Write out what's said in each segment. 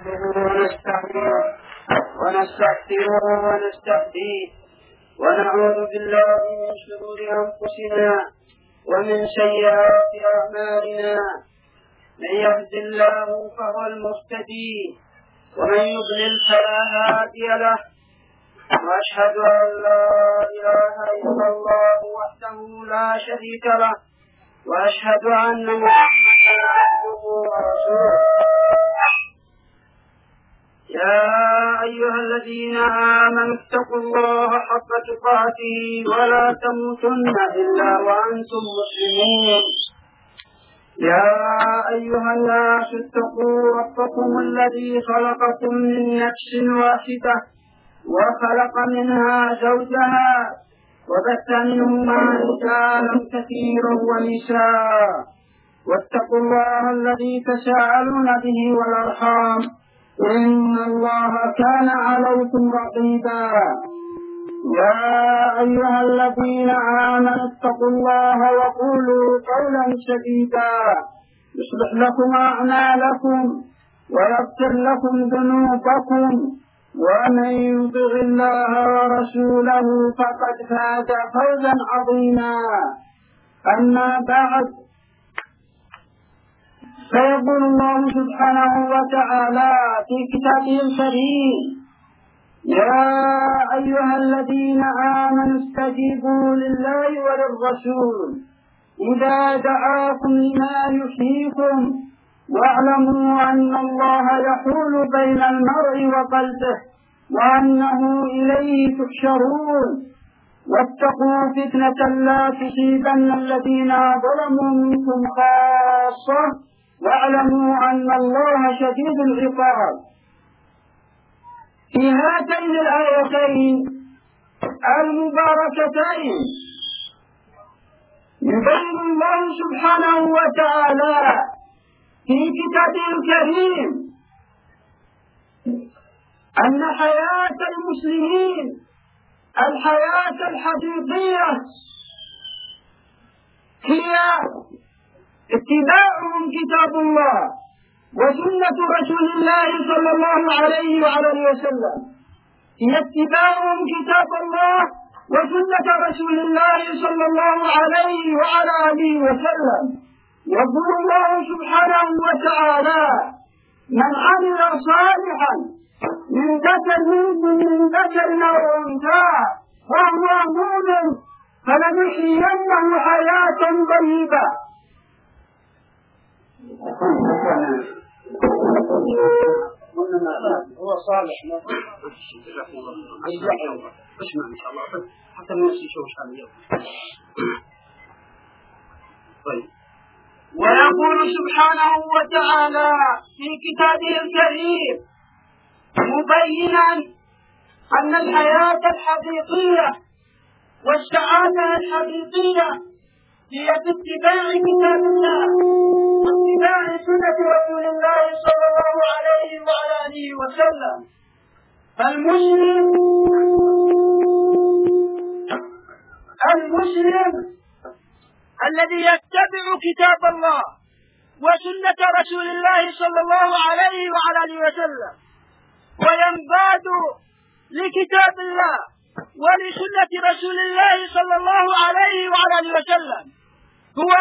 نحمده ونستعينه ونستغفره ونستهديه ونعوذ بالله من شرور أنفسنا ومن سيئات أعمالنا. من يهد الله فهو المهتدي ومن يضلل فلا هادي له. وأشهد أن لا إله إلا الله وحده لا شريك له وأشهد أن محمدا عبده ورسوله. يا أيها الذين آمنوا اتقوا الله حق تقاته ولا تموتن إلا وأنتم مسلمون. يا أيها الناس اتقوا ربكم الذي خلقكم من نفس واحدة وخلق منها زوجها وبث منهما رجالا كثيرا ونساء واتقوا الله الذي تساءلون به والأرحام إن الله كان عليكم رقيبا. يا أيها الذين آمنوا اتقوا الله وقولوا قولا سديدا يصلح لكم أعمالكم ويغفر لكم ذنوبكم ومن يطع الله ورسوله فقد فاز فوزا عظيما. أما بعد، فيقول الله سبحانه وتعالى في كتابه الكريم: يا أيها الذين آمنوا استجيبوا لله وللرسول إذا دعاكم لما يحييكم واعلموا أن الله يحول بين المرء وقلبه وأنه إليه تحشرون. واتقوا فتنة لا تصيبن الذين ظلموا منكم خاصة واعلموا أن الله شديد العقاب. في هاتين الآيتين المباركتين يبين الله سبحانه وتعالى في كتابه الكريم أن حياة المسلمين الحياة الحقيقية هي اتباعهم كتاب الله وسنة رسول الله صلى الله عليه وعلى وسلم. هي اتباعهم كتاب الله وسنة رسول الله صلى الله عليه وعلى وسلم. يقول الله سبحانه وتعالى: من عمل صالحا من ذكر أو أنثى وهو مؤمن فلنحيينه حياة طيبة. هو صالح اسمع إن شاء الله حتى الناس يشوفوا عن اليوم. طيب، ويقول سبحانه وتعالى في كتابه الكريم مبينا أن الحياة الحقيقية والسعادة الحقيقية هي باتباع كتاب الله واتباع سنة رسول الله صلى الله عليه وعلى آله وسلم. المسلم الذي يتبع كتاب الله وسنة رسول الله صلى الله عليه وعلى آله وسلم وينقاد لكتاب الله ولسنة رسول الله صلى الله عليه وعلى آله وسلم هو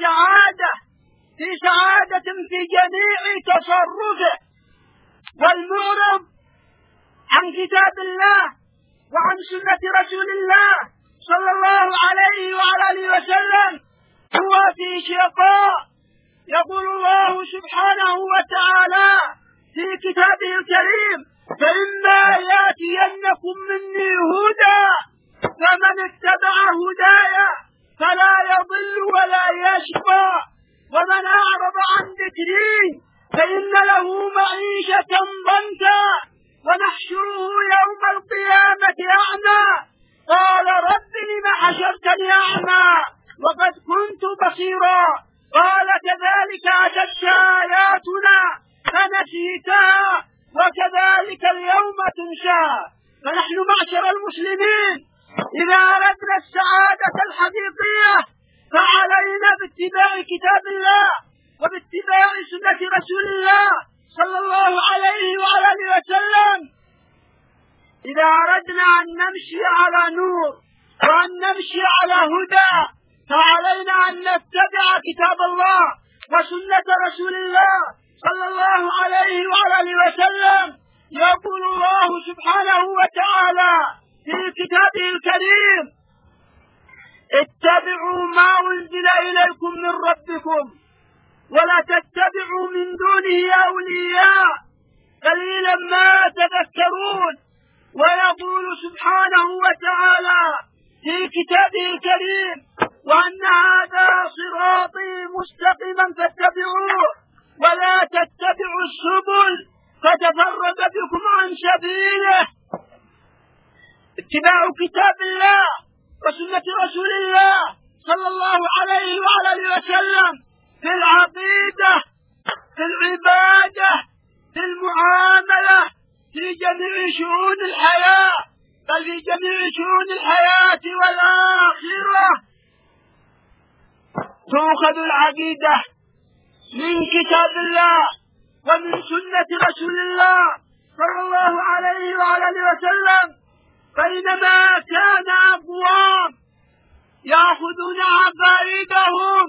في سعادة في جميع تصرفه. والمعرض عن كتاب الله وعن سنة رسول الله صلى الله عليه وعلى آله وسلم هو في شقاء. يقول الله سبحانه وتعالى في كتابه الكريم: فإما يأتينكم مني هدى فمن اتبع هداي فلا يضل ولا يشقى ومن أعرض عن ذكري فإن له معيشة ضنكا ونحشره يوم القيامة أعمى قال رب لم حشرتني أعمى وقد كنت بصيرا قال كذلك أتتك آياتنا فنسيتها وكذلك اليوم تنسى. فنحن معشر المسلمين إذا أردنا السعادة الحقيقية فعلينا باتباع كتاب الله وباتباع سنة رسول الله صلى الله عليه وعلى آله وسلم: إذا أردنا أن نمشي على نور وأن نمشي على هدى فعلينا أن نتبع كتاب الله وسنة رسول الله صلى الله عليه وعلى آله وسلم. يقول الله سبحانه وتعالى في كتابه الكريم: اتبعوا ما أنزل إليكم من ربكم ولا تتبعوا من دونه أولياء قليلا ما تذكرون. ويقول سبحانه وتعالى في كتابه الكريم: وأن هذا صراطي مستقيما فاتبعوه ولا تتبعوا السبل فتفرق بكم عن سبيله. اتباع كتاب الله وسنة رسول الله صلى الله عليه وعلى آله وسلم في العقيدة، في العبادة، في المعاملة، في جميع شؤون الحياة، بل في جميع شؤون الحياة والآخرة. تؤخذ العقيدة من كتاب الله ومن سنة رسول الله صلى الله عليه وعلى آله وسلم. بينما كان أقوام يأخذون عقائدهم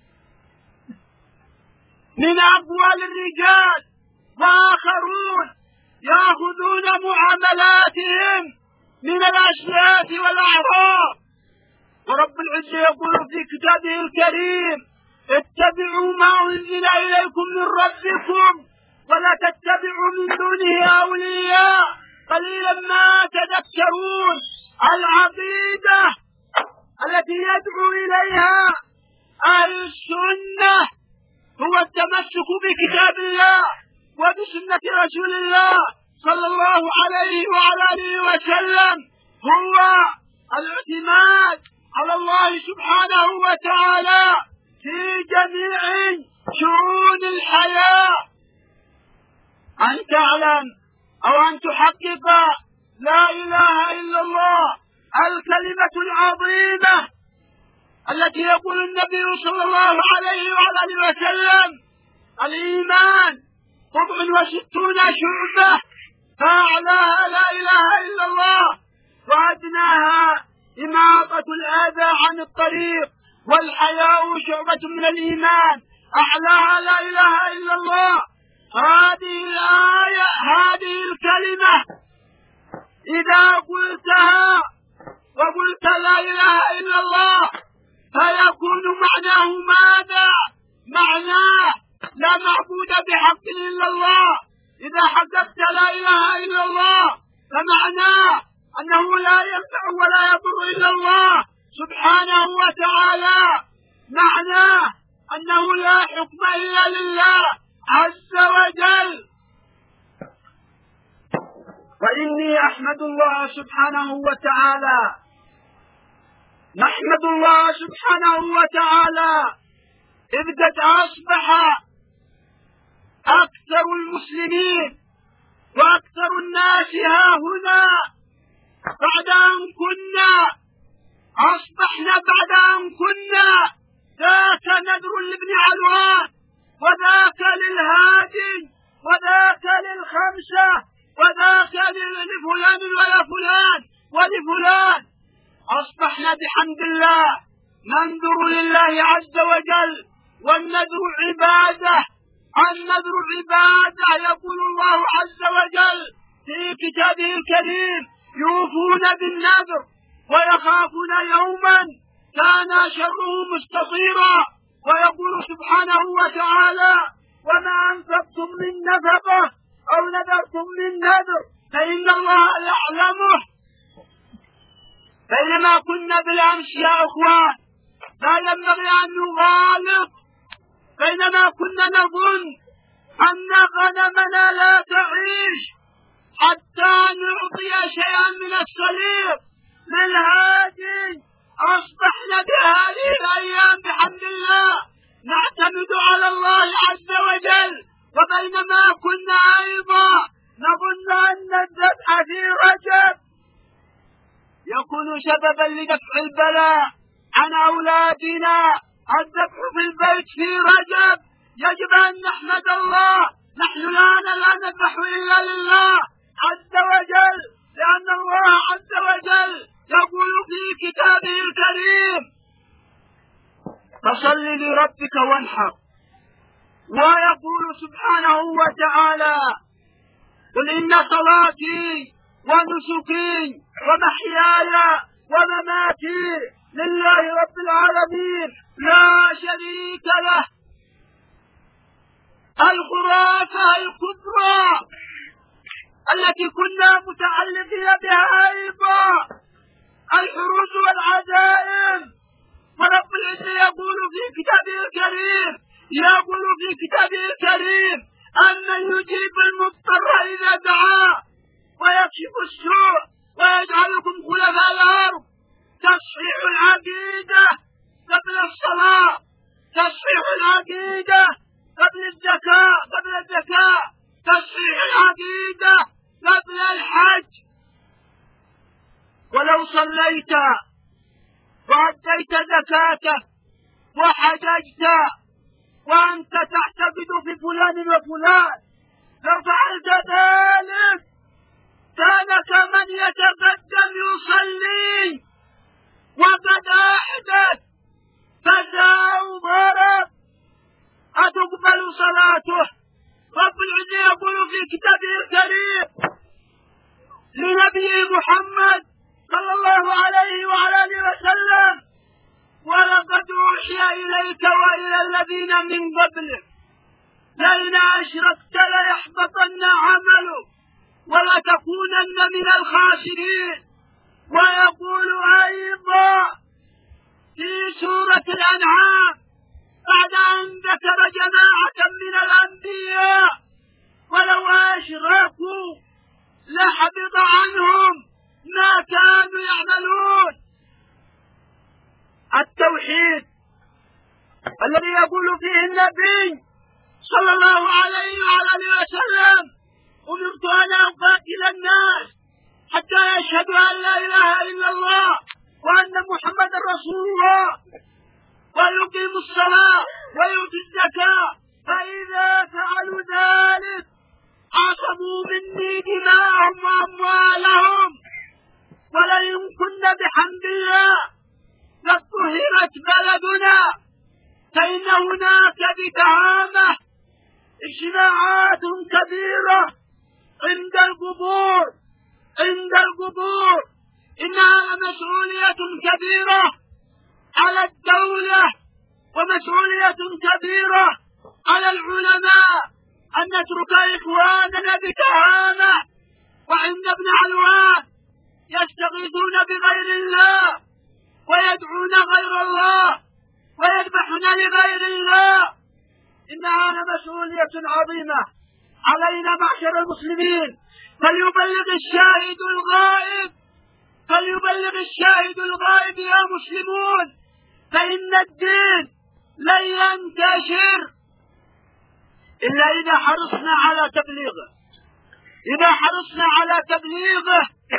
من أقوال الرجال وآخرون يأخذون معاملاتهم من الأشياء والأعراض. ورب العزة يقول في كتابه الكريم: اتبعوا ما أنزل إليكم من ربكم ولا تتبعوا من دونه أولياء قليلا ما تذكرون. العقيدة التي يدعو إليها أهل السنة هو التمسك بكتاب الله وبسنة رسول الله صلى الله عليه وعلى آله وسلم، هو الاعتماد على الله سبحانه وتعالى في جميع شؤون الحياة. أن تعلم أو أن تحقق لا إله إلا الله، الكلمة العظيمة التي يقول النبي صلى الله عليه وعلى آله وسلم: الإيمان 67 شعبة، فأعلاها لا إله إلا الله وأدناها إماطة الأذى عن الطريق، والحياء شعبة من الإيمان، أعلاها لا إله إلا الله. هذه الآية، هذه الكلمة إذا قلتها وقلت لا إله إلا الله فيكون معناه ماذا؟ معناه لا معبود بحق إلا الله. إذا حققت لا إله إلا الله فمعناه أنه لا ينفع ولا يضر إلا الله سبحانه وتعالى، معناه أنه لا حكم إلا لله عز وجل. وإني أحمد الله سبحانه وتعالى، نحمد الله سبحانه وتعالى إذ قد أصبح أكثر المسلمين وأكثر الناس ها هنا بعد أن كنا أصبحنا بعد أن كنا ذاك نذر لابن علوان وذاك للهادي وذاك للخمسة وذاك لفلان ولا فلان ولفلان، أصبحنا بحمد الله ننذر لله عز وجل، والنذر عبادة. النذر عبادة، يقول الله عز وجل في كتابه الكريم: يوفون بالنذر ويخافون يوما كان شره مستطيرا. ويقول سبحانه وتعالى: وما أنفقتم من نفقة أو نذرتم من نذر فإن الله يعلمه. بينما كنا بالأمس يا أخوان لا ينبغي أن نغالط، بينما كنا نظن أن غنمنا لا تعيش حتى نعطي شيئا من الصليب للهادي، أصبحنا بهذه الأيام بحمد الله نعتمد على الله عز وجل. وبينما كنا أيضا نظن أن الذبح في رجب يكون سببا لدفع البلاء عن أولادنا، الذبح في البيت في رجب يجب أن نحمد الله نحن الآن لا نذبح إلا لله عز وجل، لأن الله عز وجل يقول في كتابه الكريم: فصل لربك وانحر. ويقول سبحانه وتعالى: قل إن صلاتي ونسكي ومحياي ومماتي لله رب العالمين لا شريك له. الخرافة الكبرى التي كنا متعلقين بها أيضا الحروس والعزائم. ورب العزة يقول في كتابه الكريم أن يجيب المضطر إذا دعاه ويكشف السوء ويجعلكم خلفاء الأرض. تصحيح العقيدة قبل الصلاة، تصحيح العقيدة قبل الزكاة، تصحيح العقيدة قبل الحج. ولو صليت وأديت زكاتك وحججت وأنت تعتقد في فلان وفلان لو فعلت ذلك كان كمن يتقدم يصلي وقد أحدث فزع وضرب أتقبل صلاته. رب العزة يقول في كتابه الكريم لنبي محمد صلى الله عليه وعلى آله وسلم: ولقد أوحي إليك وإلى الذين من قبلك لئن أشركت ليحبطن عملك ولتكونن من الخاسرين. ويقول أيضا في سورة الأنعام بعد أن ذكر جماعة من الأنبياء: ولو أشركوا لحبط عنهم ما كانوا يعملون. التوحيد الذي يقول فيه النبي صلى الله عليه وعلى آله وسلم: أمرت أن أقاتل الناس حتى يشهدوا أن لا إله إلا الله وأن محمدا رسول الله ويقيموا الصلاة ويؤتوا الزكاة، فإذا فعلوا ذلك عصموا مني دماءهم وأموالهم، ولئن كنا بحمد الله لطهرت بلدنا. فإن هناك بتهامة اجتماعات كبيرة عند القبور. إنها مسؤولية كبيرة على الدولة ومسؤولية كبيرة على العلماء أن نترك إخواننا بتهامة وعند ابن علوان يستغيثون بغير الله ويدعون غير الله ويذبحون لغير الله. إنها مسؤولية عظيمة علينا معشر المسلمين. فليبلغ الشاهد الغائب يا مسلمون، فإن الدين لن ينتشر إلا إذا حرصنا على تبليغه. إذا حرصنا على تبليغه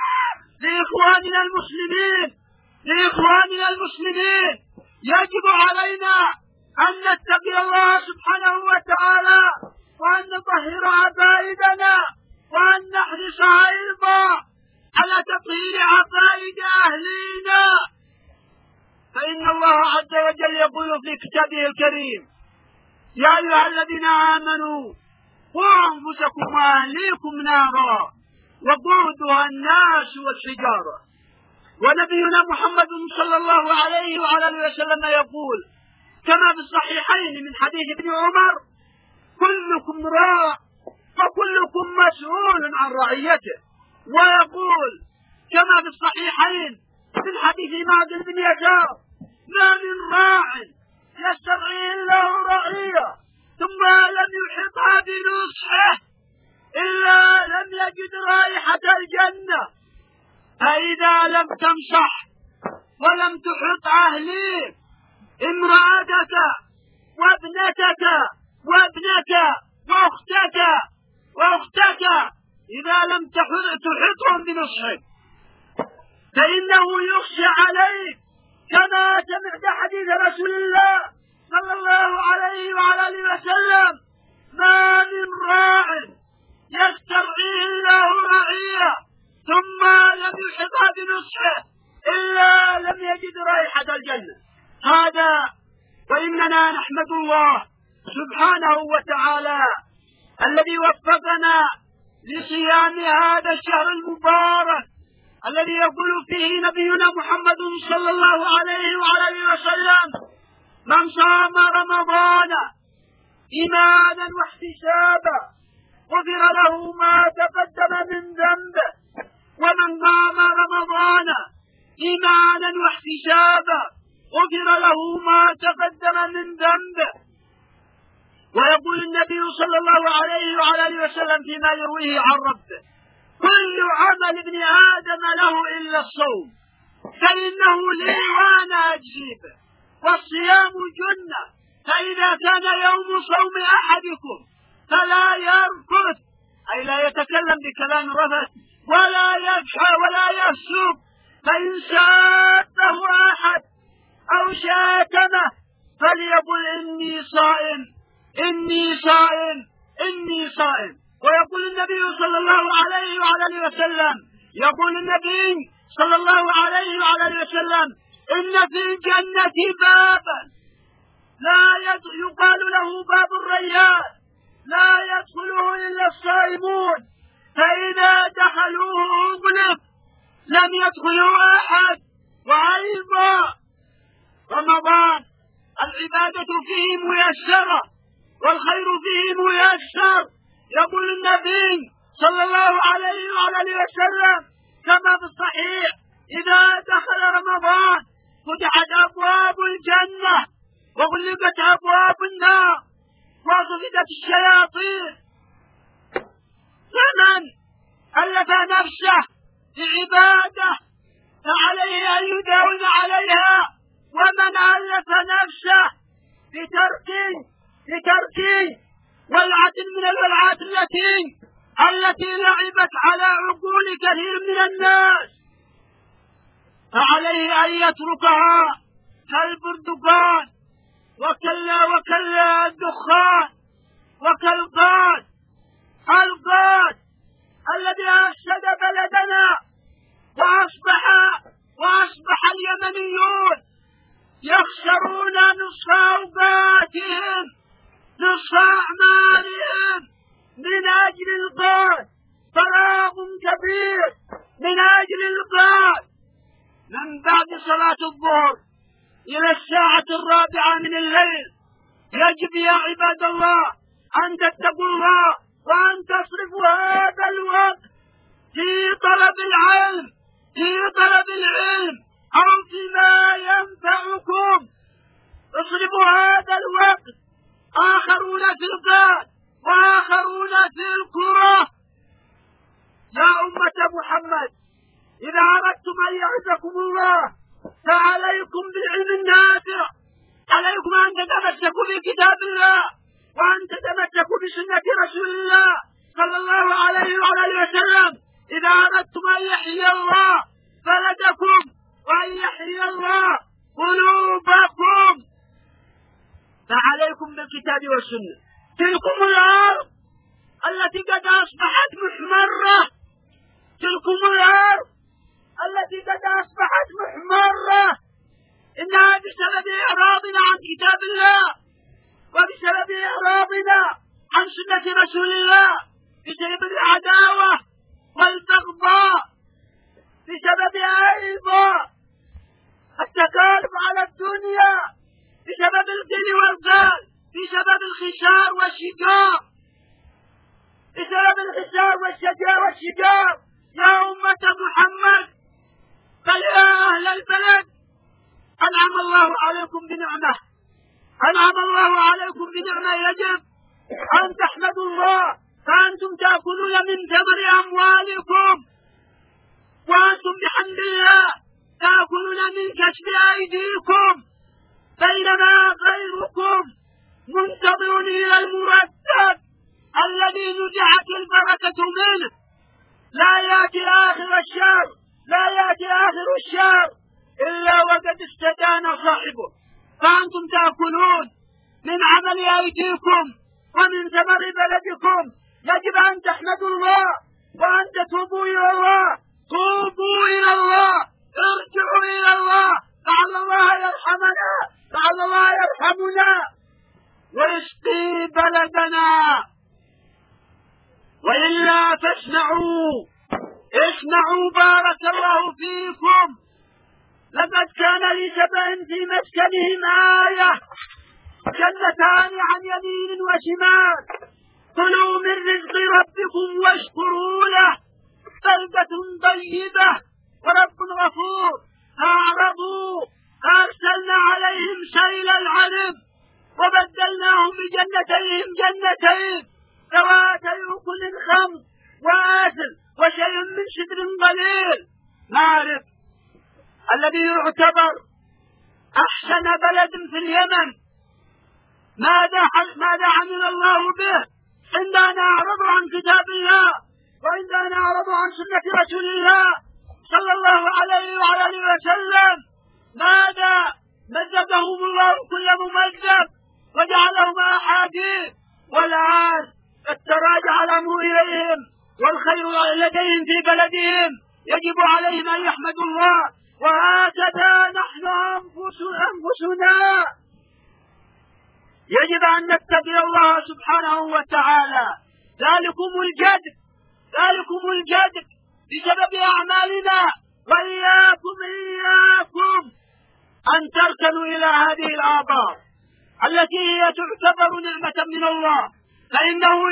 لإخواننا المسلمين يجب علينا أن نتقي الله سبحانه وتعالى وأن نطهر عقائدنا وأن نحرص أيضا على تطهير عقائد أهلنا. فإن الله عز وجل يقول في كتابه الكريم: يا أيها الذين آمنوا قوا أنفسكم وأهليكم نارا وقودها الناس والحجارة. ونبينا محمد صلى الله عليه وعلى آله وسلم يقول كما في الصحيحين من حديث ابن عمر: كلكم راع وكلكم مسؤول عن رعيته. ويقول كما في الصحيحين من حديث معقل بن يسار: ما من راع يسترعي الله رعية ثم لم يحطها بنصحه إلا لم يجد رائحة الجنة. فإذا لم تمسح ولم تحط أهليك امرأتك وابنتك وأختك إذا لم تحطهم بنصحك فإنه يخشى عليك. كما سمعت حديث رسول الله صلى الله عليه وعلى آله وسلم: ما من راع الضحية ثم لم يلحقها بنصحه إلا لم يجد رائحة الجنة. هذا وإننا نحمد الله سبحانه وتعالى الذي وفقنا لصيام هذا الشهر المبارك الذي يقول فيه نبينا محمد صلى الله عليه وآله وسلم: من صام رمضان إيمانا واحتسابا غفر له ما تقدم من ذنبه، ومن قام رمضان إيمانا واحتسابا غفر له ما تقدم من ذنبه. ويقول النبي صلى الله عليه وآله وسلم فيما يرويه عن ربه: كل عمل ابن آدم له إلا الصوم فإنه لي وأنا أجزي به، والصيام جنة، فإذا كان يوم صوم أحدكم فلا يرفث، أي لا يتكلم بكلام رفث ولا يفحى ولا يفسق، فإن شاته أحد أو شاتمه فليقل إني صائم إني صائم إني صائم. ويقول النبي صلى الله عليه وآله وسلم يقول النبي صلى الله عليه وآله وسلم: إن في الجنة بابا لا يقال له باب الريان لا يدخله إلا الصائمون، فإذا دخلوه أغلق لم يدخلوا أحد. وأيضا رمضان العبادة فيه ميسرة والخير فيه ميسر. يقول النبي صلى الله عليه وآله وسلم كما في الصحيح: إذا دخل رمضان فتحت أبواب الجنة وغلقت أبواب النار وصفدت الشياطين. فمن ألف نفسه بعبادة فعليه أن يداوم عليها، ومن ألف نفسه بترك ولعة من الولعات التي لعبت على عقول كثير من الناس فعليه أن يتركها كالبرتقال وكالدخان وكالغاز الذي أفسد بلدنا، وأصبح اليمنيون يخسرون نصف أوقاتهم نصف أعمالهم من أجل الغاز، فراغ كبير من أجل الغاز. من بعد صلاة الظهر إلى الساعة 4 من الليل يجب يا عباد الله أن تتقوا الله وأن تصرفوا هذا الوقت في طلب العلم أو فيما ينفعكم. اصرفوا هذا الوقت، آخرون في الغاز وآخرون في الكرة. يا أمة محمد، إذا أردتم أن يعزكم الله فعليكم بالعلم النافع، عليكم أن تتمسكوا بكتاب الله وأن تتمسكوا بسنة رسول الله صلى الله عليه وآله وسلم. إذا أردتم أن يحيي الله بلدكم وأن يحيي الله قلوبكم فعليكم بالكتاب والسنة. تلكم الأرض التي قد أصبحت محمرة، تلكم الأرض التي قد أصبحت محمرة، إنها بسبب إعراضنا عن كتاب الله وبسبب إعراضنا عن سنة رسول الله، بسبب العداوة والبغضاء، بسبب أيضا التكالب على الدنيا، بسبب الغل والغال، بسبب الخسار والشقاق، بسبب الخسار والشقاق. يا أمة محمد، بل يا أهل البلد، أنعم الله عليكم بنعمة، أنعم الله عليكم بنعمة يجب أن تحمدوا الله، فأنتم تأكلون من ثمر أموالكم، وأنتم بحمد الله تأكلون من كسب أيديكم، بينما غيركم منتظرون إلى المرتب الذي نزعت البركة منه. لا يأتي آخر الشهر إلا وقد استدان صاحبه، فأنتم تأكلون من عمل أيديكم ومن ثمر بلدكم. يجب أن تحمدوا الله وأن تتوبوا إلى الله. توبوا إلى الله، ارجعوا إلى الله، لعل الله يرحمنا، لعل الله يرحمنا ويسقي بلدنا. وإلا فاسمعوا، اسمعوا بارك الله فيكم. لقد كان لسبأ في مسكنهم آية، جنتان عن يمين وشمال، كلوا من رزق ربكم واشكروا له، بلدة طيبة ورب غفور. فأعرضوا فأرسلنا عليهم سيل العرم وبدلناهم بجنتين ذواتي أكل خمر وآثل وشيء من شجر قليل. نعرف الذي يعتبر أحسن بلد في اليمن ماذا عمل الله به عندما نعرض عن كتاب الله وعندما نعرض عن سنة رسول الله صلى الله عليه وعلى وسلم. ماذا مجدهم الله كل ممجد وجعلهم أحاديث، والآن قد تراجع الأمر إليهم والخير لديهم في بلدهم، يجب عليهم أن يحمدوا الله. وهكذا نحن أنفسنا يجب أن نتقي الله سبحانه وتعالى. ذلكم الجد بسبب أعمالنا. وإياكم أن تركنوا إلى هذه الآبار التي هي تعتبر نعمة من الله. فإنه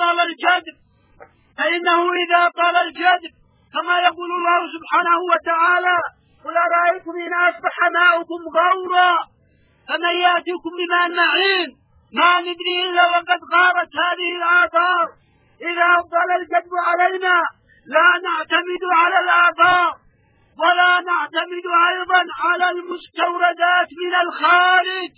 إذا طال الجد كما يقول الله سبحانه وتعالى: قل أرأيتم إن أصبح ماؤكم غورا فمن يأتيكم بماء معين. ما ندري إلا وقد غارت هذه الآبار. إذا طال الجد علينا لا نعتمد على الآبار ولا نعتمد أيضا على المستوردات من الخارج.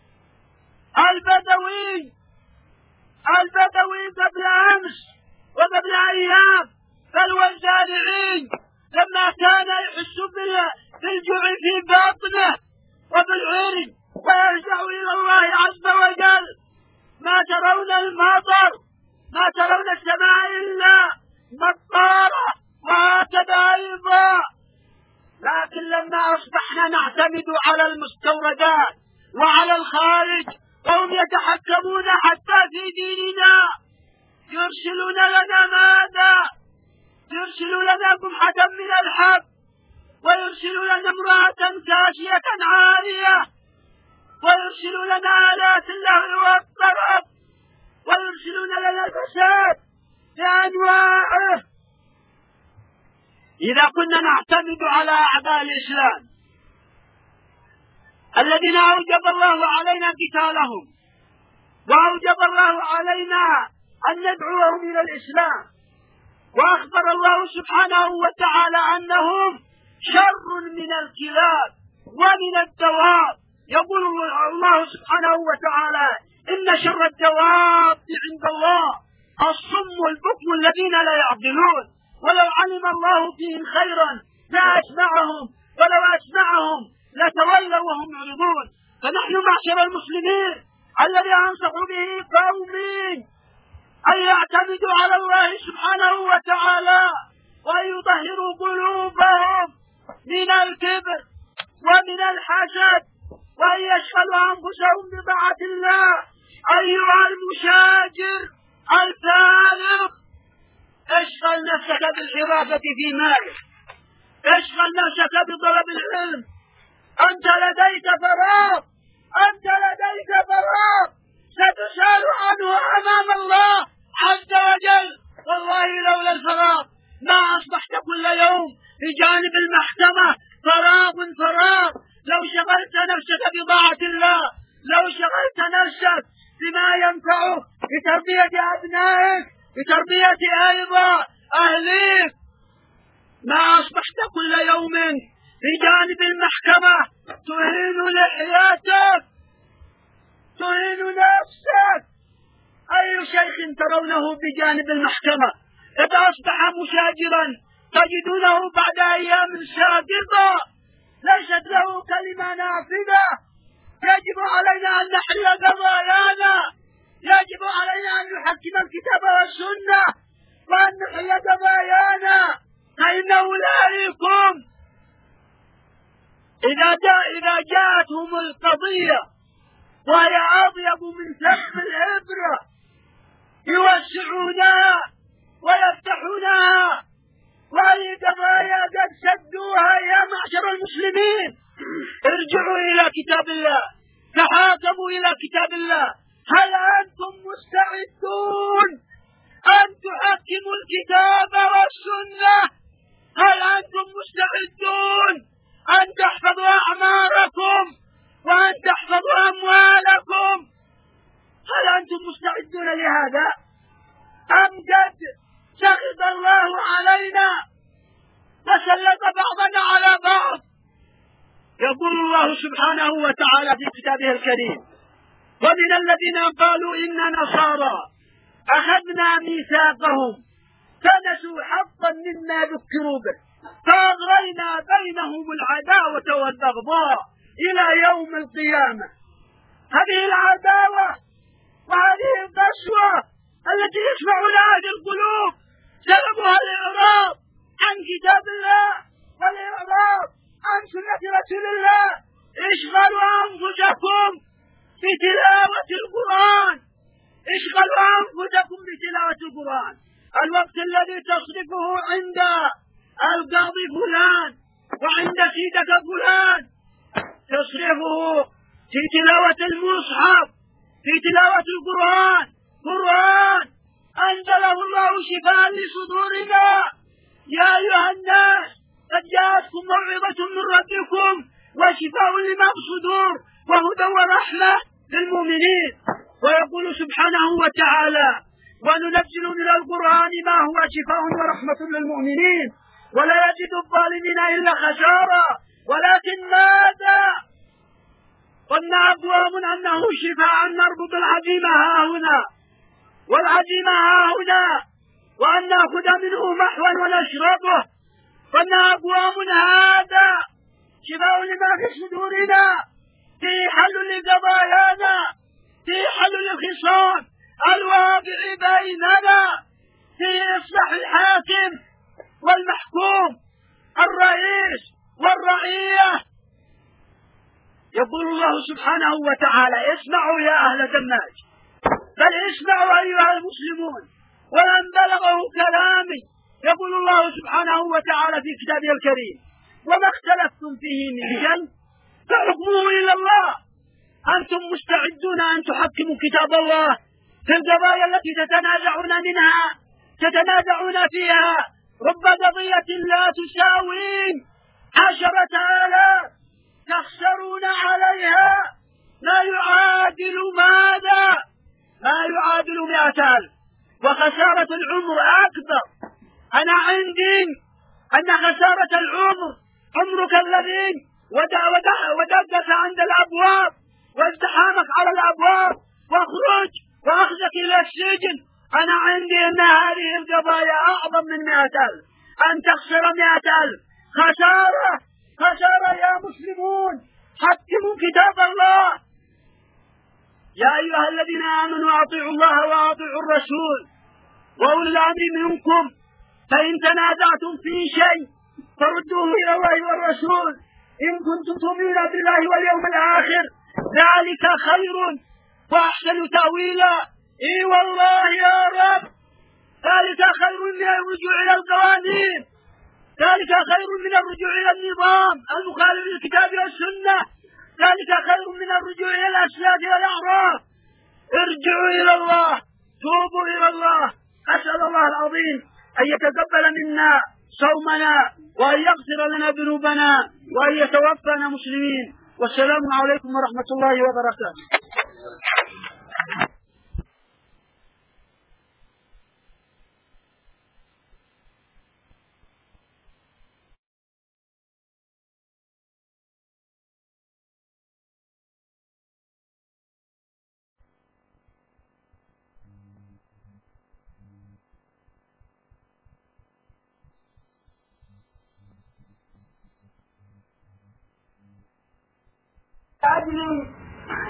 البدوي قبل أمس وقبل أيام بل والزارعين لما كان يحس بالجوع في باطنه وبالعرج ويرجع إلى الله عز وجل، ما ترون المطر، ما ترون السماء إلا مطارة، وهكذا أيضا. لكن لما أصبحنا نعتمد على المستوردات وعلى الخارج وهم يتحكمون حتى في ديننا، يرسلون لنا ماذا؟ يرسلوا لنا قمحة من الحب، ويرسلوا لنا امرأة كاسية عارية، ويرسلوا لنا آلات اللهو والطرب، ويرسلون لنا الفساد بأنواعه. إذا كنا نعتمد على أعداء الإسلام الذين أوجب الله علينا قتالهم وأوجب الله علينا أن ندعوهم إلى الإسلام، وأخبر الله سبحانه وتعالى أنهم شر من الكلاب ومن الدواب. يقول الله سبحانه وتعالى: إن شر الدواب عند الله الصم البكم الذين لا يعقلون، ولو علم الله فيهم خيرا لأسمعهم ولو أسمعهم لتولوا وهم معرضون. فنحن معشر المسلمين الذي أنصح به قومي أن يعتمدوا على الله سبحانه وتعالى وأن يطهروا قلوبهم من الكبر ومن الحسد وأن يشغلوا أنفسهم بطاعة الله. أيها المشاجر الفارغ، اشغل نفسك بالحرافة في مالك، اشغل نفسك بطلب العلم. أنت لديك فراغ ستسأل عنه أمام الله عز وجل. والله لولا الفراغ ما أصبحت كل يوم بجانب المحكمة. فراغ لو شغلت نفسك بطاعة الله، لو شغلت نفسك بما ينفعك بتربية أبنائك، بتربية أيضا أهليك، ما أصبحت كل يوم بجانب المحكمة تهين لحياتك، تهين نفسك. أي شيخ ترونه بجانب المحكمة إذا أصبح مشاجرا تجدونه بعد أيام ساقطة ليست له كلمة نافذة. يجب علينا أن نحل قضايانا، يجب علينا أن نحكم الكتاب والسنة وأن نحيي قضايانا، فإن أولئكم إذا جاءتهم القضية وهي أضيب من سم الإبرة يوسعونها ويفتحونها، وهذه قضايا قد سدوها. يا معشر المسلمين، ارجعوا إلى كتاب الله، تحاكموا إلى كتاب الله. هل أنتم مستعدون أن تحكموا الكتاب والسنة؟ هل أنتم مستعدون أن تحفظوا أعماركم وأن تحفظوا أموالكم؟ هل أنتم مستعدون لهذا؟ أم قد سخط الله علينا وسلط بعضنا على بعض؟ يقول الله سبحانه وتعالى في كتابه الكريم: ومن الذين قالوا إنا نصارى أخذنا ميثاقهم فنسوا حظا مما ذكروا به فأغرينا بينهم العداوة والبغضاء إلى يوم القيامة. هذه العداوة وهذه القسوة التي يسمع لها في القلوب سببها الإعراض عن كتاب الله والإعراض عن سنة رسول الله. اشغلوا أنفسكم بتلاوة القرآن، اشغلوا أنفسكم بتلاوة القرآن. الوقت الذي تصرفه عند القاضي فلان وعند سيدك فلان تصرفه في تلاوة المصحف، في تلاوة القرآن. قرآن أنزله الله شفاء لصدورنا. يا أيها الناس قد جاءتكم موعظة من ربكم وشفاء لما في الصدور وهدى ورحمة للمؤمنين. ويقول سبحانه وتعالى: وننزل من القرآن ما هو شفاء ورحمة للمؤمنين ولا يجد الظالمين إلا خسارا. ولكن ماذا؟ قلنا أقوام أنه شفاء، نربط العجيم ها هنا والعجيم ها هنا وأن نأخذ منه محوا ونشربه. قلنا أقوام هذا شفاء لما في صدورنا، في حل لقضايانا، في حل للخصام الواقع بيننا، في إصلاح الحاكم والمحكوم، الرئيس والرعية. يقول الله سبحانه وتعالى: اسمعوا يا أهل دماج، بل اسمعوا أيها المسلمون ولن بلغه كلامي. يقول الله سبحانه وتعالى في كتابه الكريم: وما اختلفتم فيه من شيء فحكمه إلى الله. أنتم مستعدون أن تحكموا كتاب الله في القضايا التي تتنازعون فيها؟ رب قضية لا تساوي 10,000 تخسرون عليها ما يعادل ماذا؟ ما يعادل 100,000. وخسارة العمر أكبر. أنا عندي أن خسارة العمر عمرك الذي ودقت عند الأبواب وازدحامك على الأبواب واخرج وأخذك إلى السجن. أنا عندي أن هذه القضايا أعظم من 100,000. أن تخسر 100,000 خسارة يا مسلمون. حكموا كتاب الله. يا أيها الذين آمنوا أطيعوا الله وأطيعوا الرسول وأولي الأمر منكم، فإن تنازعتم في شيء فردوه إلى الله والرسول إن كنتم تؤمنون بالله واليوم الآخر، ذلك خير وأحسن تأويلا. إي والله يا رب، ذلك خير من الرجوع إلى القوانين، ذلك خير من الرجوع إلى النظام المخالف للكتاب والسنة، ذلك خير من الرجوع إلى الأسلاف والأعراف. ارجعوا إلى الله، توبوا إلى الله. أسأل الله العظيم أن يتقبل منا صومنا وأن يغفر لنا ذنوبنا وأن يتوفانا مسلمين. والسلام عليكم ورحمة الله وبركاته.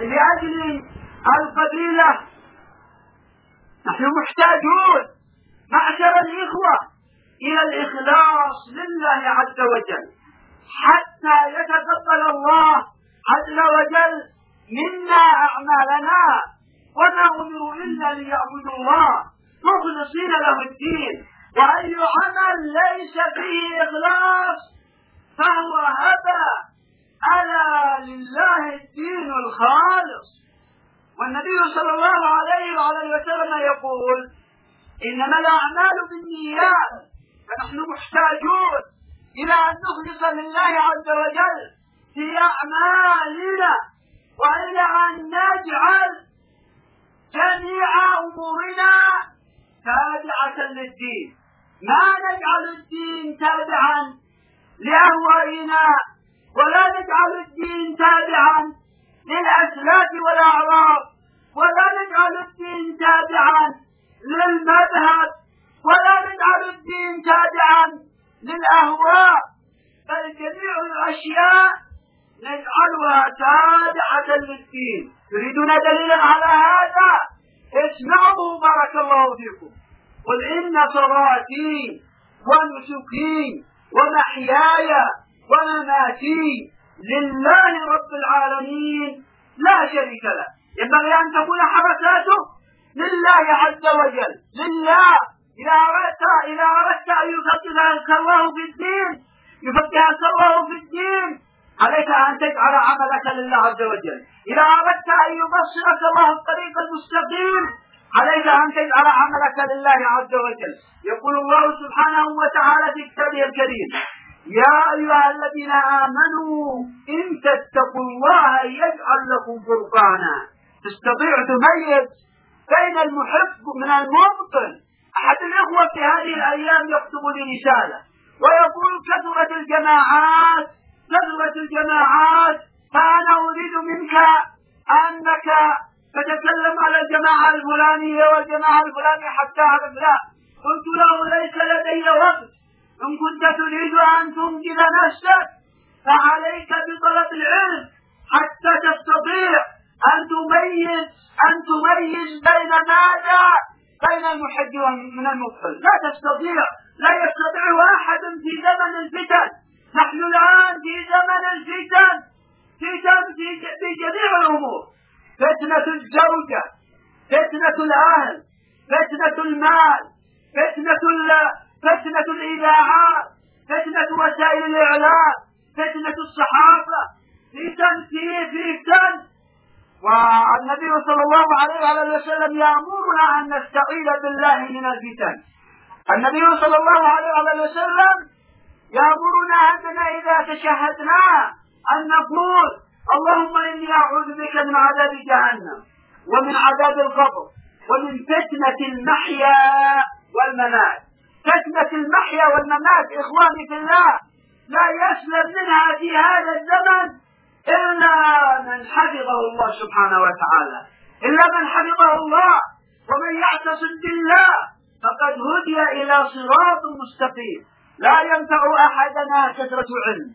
لأجل القبيلة نحن محتاجون معشر الإخوة إلى الإخلاص لله عز وجل حتى يتقبل الله عز وجل منا أعمالنا، وما أمروا إلا ليعبدوا الله مخلصين له الدين، وأي عمل ليس فيه إخلاص فهو هبى. ألا لله الدين الخالص. والنبي صلى الله عليه وعلى وسلم يقول إنما الأعمال بالنيات، فنحن محتاجون إلى أن نخلص لله عز وجل في أعمالنا، وإلى أن نجعل جميع أمورنا تابعة للدين، ما نجعل الدين تابعا لأهوائنا، ولا نجعل الدين تابعا للأسلاف والأعراض، ولا نجعل الدين تابعا للمذهب، ولا نجعل الدين تابعا للأهواء، بل جميع الأشياء نجعلها تابعة للدين. تريدون دليلا على هذا؟ اسمعوا بارك الله فيكم. قل إن صلاتي ونسكي ومحياي ومماتي لله رب العالمين لا شريك له. ينبغي أن تكون حركاته لله عز وجل، لله. إذا أردت أن يفقهك الله في الدين، يفقهك الله في الدين، عليك أن تجعل عملك لله عز وجل. إذا أردت أن يبصرك الله الطريق المستقيم، عليك أن تجعل عملك لله عز وجل. يقول الله سبحانه وتعالى في كتابه الكريم: يا أيها الذين آمنوا إن تتقوا الله يجعل لكم فرقانا. تستطيع تميز بين المحب من المبطل. أحد الإخوة في هذه الأيام يكتب لي رسالة ويقول كثرت الجماعات، فأنا أريد منك أنك تتكلم على الجماعة الفلانية والجماعة الفلانية حتى أعرف. لا، قلت له ليس لدي وقت. إن كنت تريد أن تنجز نفسك فعليك بطلب العلم حتى تستطيع أن تميز بين ماذا؟ بين المحب من المبطل. لا يستطيع أحد في زمن الفتن. نحن الآن في زمن الفتن في جميع الأمور: فتنة الزوجة، فتنة الأهل، فتنة المال، فتنة الإذاعات، فتنة وسائل الإعلام، فتنة الصحافة، فتن. والنبي صلى الله عليه وسلم يأمرنا أن نستعيذ بالله من الفتن. النبي صلى الله عليه وسلم يأمرنا أننا إذا تشهدنا أن نقول: اللهم إني أعوذ بك من عذاب جهنم ومن عذاب القبر ومن فتنة المحيا والممات. فتنة المحيا والممات إخواني في الله لا يسلم منها في هذا الزمن إلا من حفظه الله سبحانه وتعالى، ومن يعتصم بالله فقد هدي إلى صراط مستقيم. لا ينفع أحدنا كثرة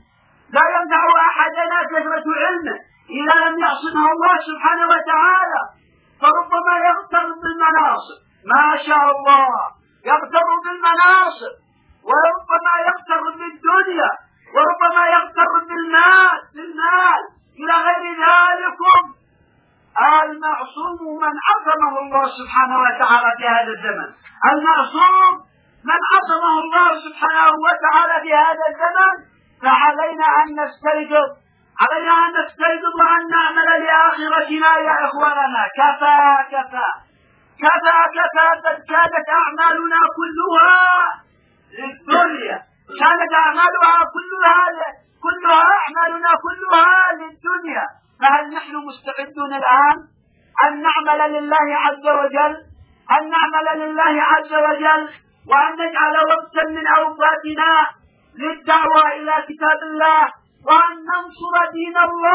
علمه إذا لم يعصمه الله سبحانه وتعالى، فربما يغتر بالمناصب، ما شاء الله، يغتر بالمناصب، وربما يغتر بالدنيا، وربما يغتر بالمال إلى غير ذلك. المعصوم من عصمه الله سبحانه وتعالى في هذا الزمن، المعصوم من عصمه الله سبحانه وتعالى في هذا الزمن. فعلينا أن نستيقظ وأن نعمل لآخرتنا يا إخواننا. كفى قد كانت أعمالنا كلها للدنيا، أعمالنا كلها للدنيا. فهل نحن مستعدون الآن أن نعمل لله عز وجل وأن نجعل وقتا من أوقاتنا للدعوة إلى كتاب الله، وأن ننصر دين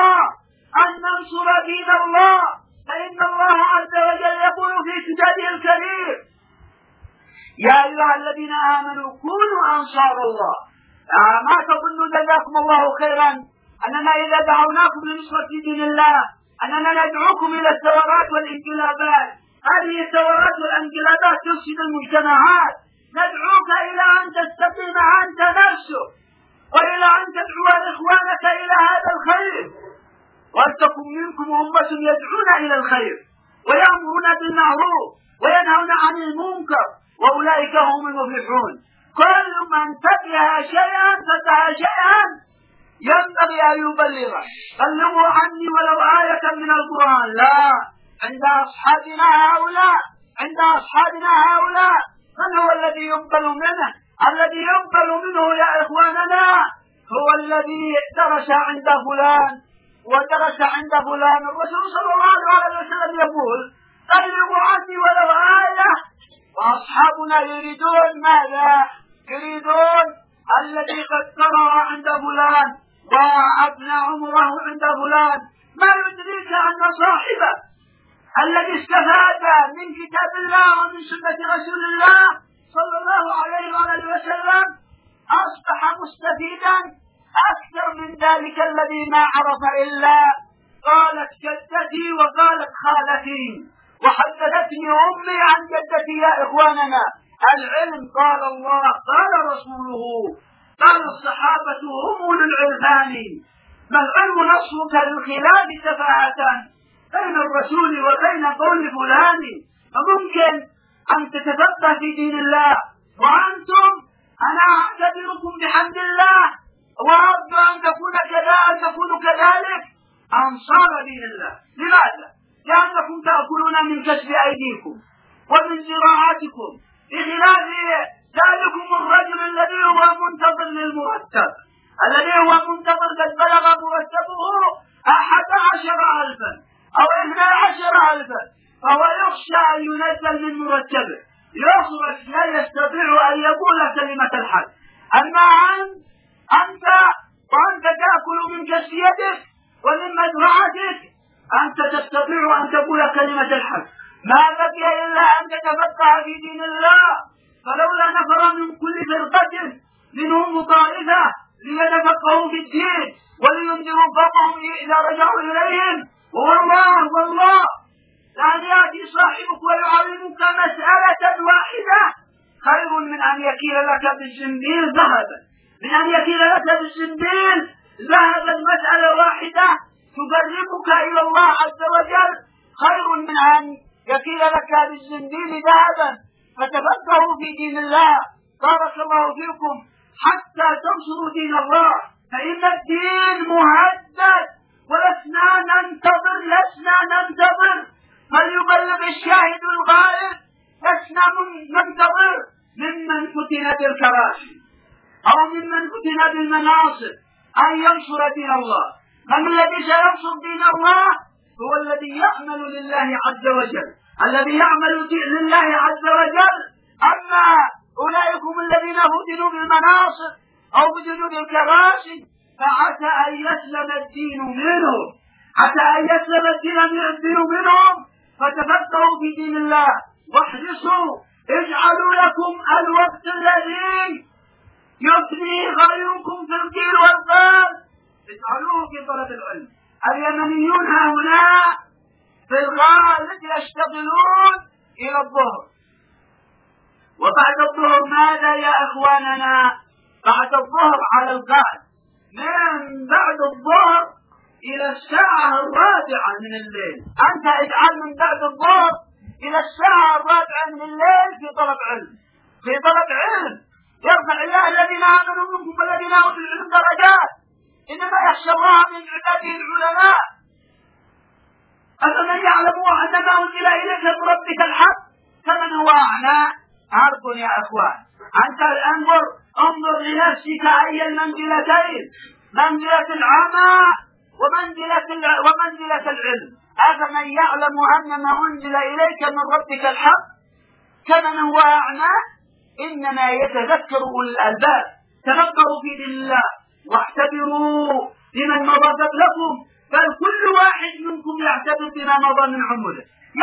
الله؟ فإن الله عز وجل يقول في كتابه الكريم: يا أيها الذين آمنوا كونوا أنصار الله. ما تظنوا جزاكم الله خيرا أننا إذا دعوناكم لنصرة دين الله أننا ندعوكم إلى الثورات والانقلابات. هذه الثورات والانقلابات تفسد المجتمعات، ندعوك إلى أن تستقيم أنت نفسك، وإلى أن تدعو إخوانك إلى هذا الخير، ولتكن منكم أمة يدعون إلى الخير ويأمرون بالمعروف وينهون عن المنكر وأولئك هم المفلحون. كل من فتح شيئا ينبغي أن يبلغه. بلغوا عني ولو آية من القرآن. لا، عند أصحابنا هؤلاء من هو الذي يقبل منه؟ الذي يقبل منه يا إخواننا هو الذي درس عند فلان ودرس عند فلان. الرسول صلى الله عليه وسلم يقول بلغوا عني ولو آية، وأصحابنا يريدون ماذا؟ يريدون الذي قد قرأ عند فلان وأبنى عمره عند فلان. ما يدريك أن صاحبه الذي استفاد من كتاب الله ومن سنة رسول الله صلى الله عليه وسلم أصبح مستفيدا أكثر من ذلك الذي ما عرف إلا قالت جدتي وقالت خالتي وحدثتني أمي عن جدتي. يا إخواننا، العلم قال الله قال رسوله قال الصحابة هم أولو العرفان، ما العلم نصفك للخلاف سفاهة بين الرسول وبين قول فلان. فممكن أن تتفقه في دين الله وأنتم، أنا أعتبركم بحمد الله وأرجو أن تكونوا كذلك أنصار دين الله. لماذا؟ لأنكم تأكلون من كسب أيديكم ومن زراعتكم، بخلاف ذلكم الرجل الذي هو منتظر للمرتب، الذي هو منتظر قد بلغ مرتبه 11,000 أو 12,000، فهو يخشى أن ينزل من مرتبه، يخرج لا يستطيع أن يقول كلمة الحق. أما أنت وأنت تأكل من كسب يدك ومن مزرعتك أنت تستطيع أن تقول كلمة الحق. ما بقي إلا أن تتفقه في دين الله. فلولا نفر من كل فرقة منهم طائفة ليتفقهوا في الدين ولينذروا قومهم إذا رجعوا إليهم. والله لأن يأتي صاحبك ويعلمك مسألة واحدة خير من أن يكيل لك بالزنبيل ذهبا، مسألة واحدة تقربك إلى الله عز وجل خير من أن يكيل لك بالزنبيل ذهبا. فتفقهوا في دين الله بارك الله فيكم حتى تنصروا دين الله، فإن الدين مهدد ولسنا ننتظر فليبلغ الشاهد الغائب. لسنا ننتظر ممن فتن بالكراسي أو ممن فتن بالمناصب أن ينصر دين الله. من الذي سينصر دين الله؟ هو الذي يعمل لله عز وجل، أما أولئكم الذين فتنوا بالمناصب أو فتنوا بالكراسي فعسى أن يسلم الدين منهم. فتفقهوا في دين الله واحرصوا، اجعلوا لكم الوقت الذي يفني غيركم في القيل والقال اجعلوه في طلب العلم. اليمنيون هؤلاء في الغالب يشتغلون إلى الظهر، وبعد الظهر ماذا يا إخواننا؟ بعد الظهر على الغالب من بعد الظهر إلى الساعة 4 من الليل. أنت اجعل من بعد الظهر إلى الساعة 4 من الليل في طلب علم. يرفع الله الذين آمنوا منكم والذين أوتوا العلم درجات. إنما يخشى الله من عباده العلماء. أفمن يعلم أن ما أنزل إليك من ربك الحق كمن هو أعمى. عرض يا أخوان، أنت انظر لنفسك أي المنزلتين، منزلة العمى ومنزلة العلم. أفمن يعلم أن ما أنزل إليك من ربك الحق كمن هو أعمى. إنما يتذكر أولي الألباب. تفكروا في دين الله واعتبروا بمن مضى قبلكم، بل كل واحد منكم يعتبر بما مضى من عمره،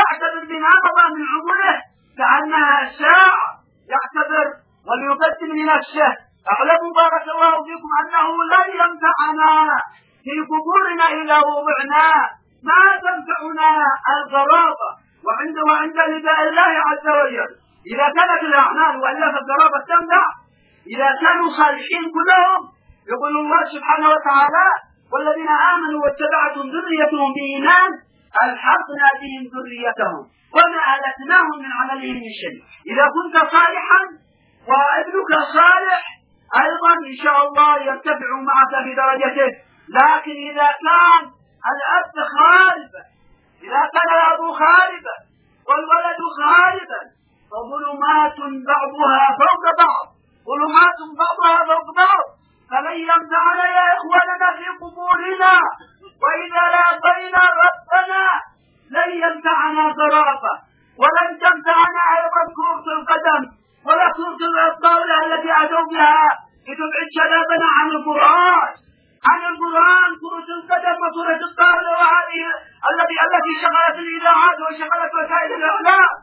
كأنها ساعة يعتبر وليقدم لنفسه. اعلموا بارك الله فيكم أنه لن ينفعنا في قبورنا إذا وضعنا، ما تنفعنا الغرابة وعند نداء الله عز وجل إذا كانت الأعمال وإلا فالقرابة تمنع، إذا كانوا صالحين كلهم يقول الله سبحانه وتعالى: والذين آمنوا واتبعتهم ذريتهم بإيمان ألحقنا بهم ذريتهم وما ألتناهم من عملهم من شيء. إذا كنت صالحا وابنك صالح أيضا إن شاء الله يرتفع معك في درجته. لكن إذا كان الأب خاربا، إذا كان الأب خاربا والولد خاربا فظلمات بعضها فوق بعض، ظلمات بعضها فوق بعض، فلن ينفعنا يا إخواننا في قبورنا وإذا لاقينا ربنا لن ينفعنا ضرافة، ولن تنفعنا أيضا كرة القدم ولا كرة الطاولة التي أتوا بها لتبعد شبابنا عن القرآن، كرة القدم وكرة الطاولة وهذه التي شغلت الإذاعات وشغلت وسائل الإعلام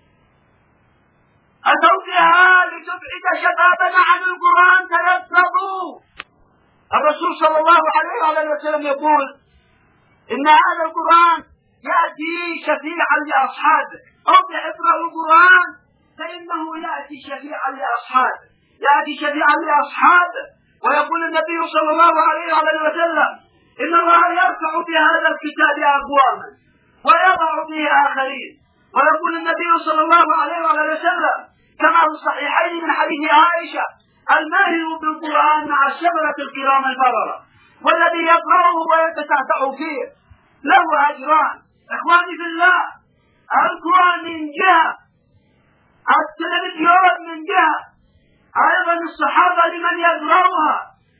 أتوا بها لتبعد شبابنا عن القرآن. تلفظوا. الرسول صلى الله عليه وسلم يقول: إن هذا القرآن يأتي شفيعا لأصحابه، أو اقرأوا القرآن فإنه يأتي شفيعا لأصحابه. ويقول النبي صلى الله عليه وسلم: إن الله يرفع بهذا الكتاب أقواما ويضع به آخرين. ويقول النبي صلى الله عليه وسلم كما في الصحيحين من حديث عائشة: الماهر بالقرآن مع الشبرة الكرام البررة، والذي يقرأه ويتتعتع فيه له أجران. إخواني في الله، القرآن من جهة، التلفزيون من جهة، أيضا الصحابة لمن يقرأها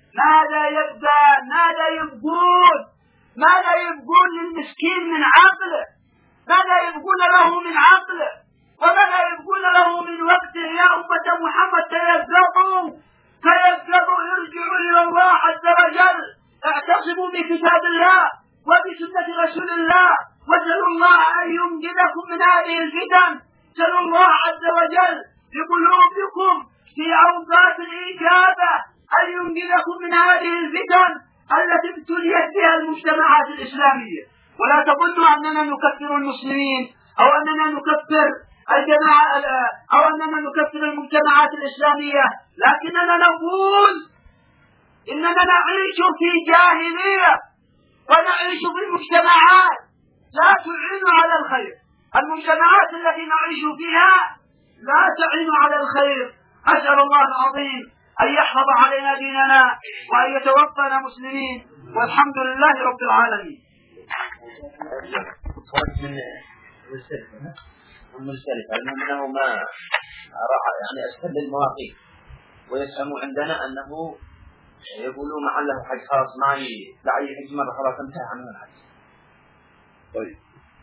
ماذا يبقون للمسكين من عقله، ماذا يبقون له من عقله، وماذا يبقون له من وقته. يا أمة محمد تيسروا، ارجعوا إلى الله عز وجل، اعتصموا بكتاب الله وبسنة رسول الله، واسألوا الله أن ينجدكم من هذه الفتن. سألوا الله عز وجل بقلوبكم في أوقات الإجابة أن ينجدكم من هذه الفتن التي ابتليت بها المجتمعات الإسلامية. ولا تظنوا أننا نكفر المسلمين أو أننا نكفر الجماعة أو أننا نكفر المجتمعات الإسلامية، لكننا نقول إننا نعيش في جاهلية ونعيش في مجتمعات لا تعين على الخير. المجتمعات التي نعيش فيها لا تعين على الخير. أسأل الله العظيم أن يحفظ علينا ديننا وأن يتوفانا مسلمين، والحمد لله رب العالمين. مختلفة أنه ما يعني أسهل المواقيت، ويفهموا عندنا أنه يقولوا معله حج خاص معي لعي حج مرة خلاص انتهى عنه الحج. طيب،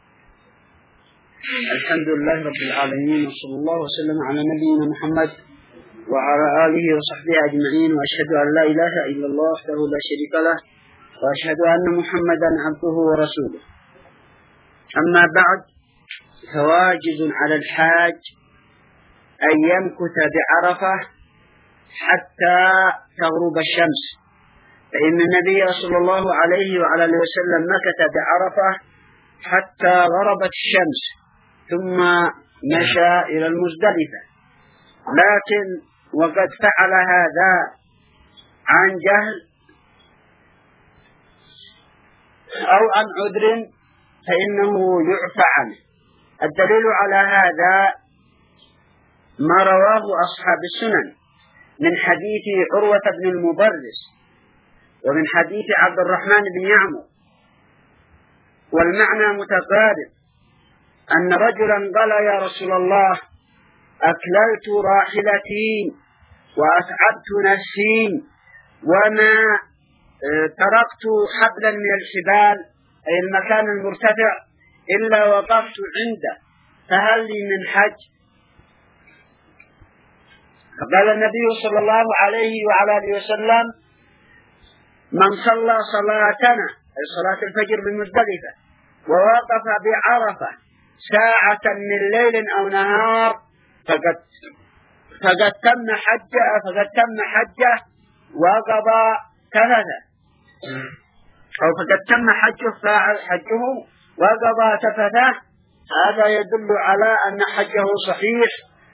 الحمد لله رب العالمين، وصلى الله وسلم على نبينا محمد وعلى آله وصحبه أجمعين، وأشهد أن لا إله إلا الله وحده لا شريك له، وأشهد أن محمدا عبده ورسوله. أما بعد، فواجب على الحاج أن يمكث بعرفة حتى تغرب الشمس، فإن النبي صلى الله عليه وعلى وسلم مكث بعرفة حتى غربت الشمس ثم مشى إلى المزدلفة. لكن وقد فعل هذا عن جهل أو عن عذر فإنه يعفى عنه. الدليل على هذا ما رواه أصحاب السنن من حديث عروة بن المبرز ومن حديث عبد الرحمن بن يعمر، والمعنى متقارب، أن رجلا قال: يا رسول الله، أكللت راحلتي وأتعبت نفسي وما تركت حبلا من الحبال، أي المكان المرتفع، إلا وقفت عنده، فهل لي من حج؟ فقال النبي صلى الله عليه وعلى وسلم: من صلى صلاتنا، أي صلاة الفجر بمزدلفة، ووقف بعرفة ساعة من ليل أو نهار فقد تم حجه وقضى تفثه، أو فقد تم حجه وقضى تفثه. هذا يدل على أن حجه صحيح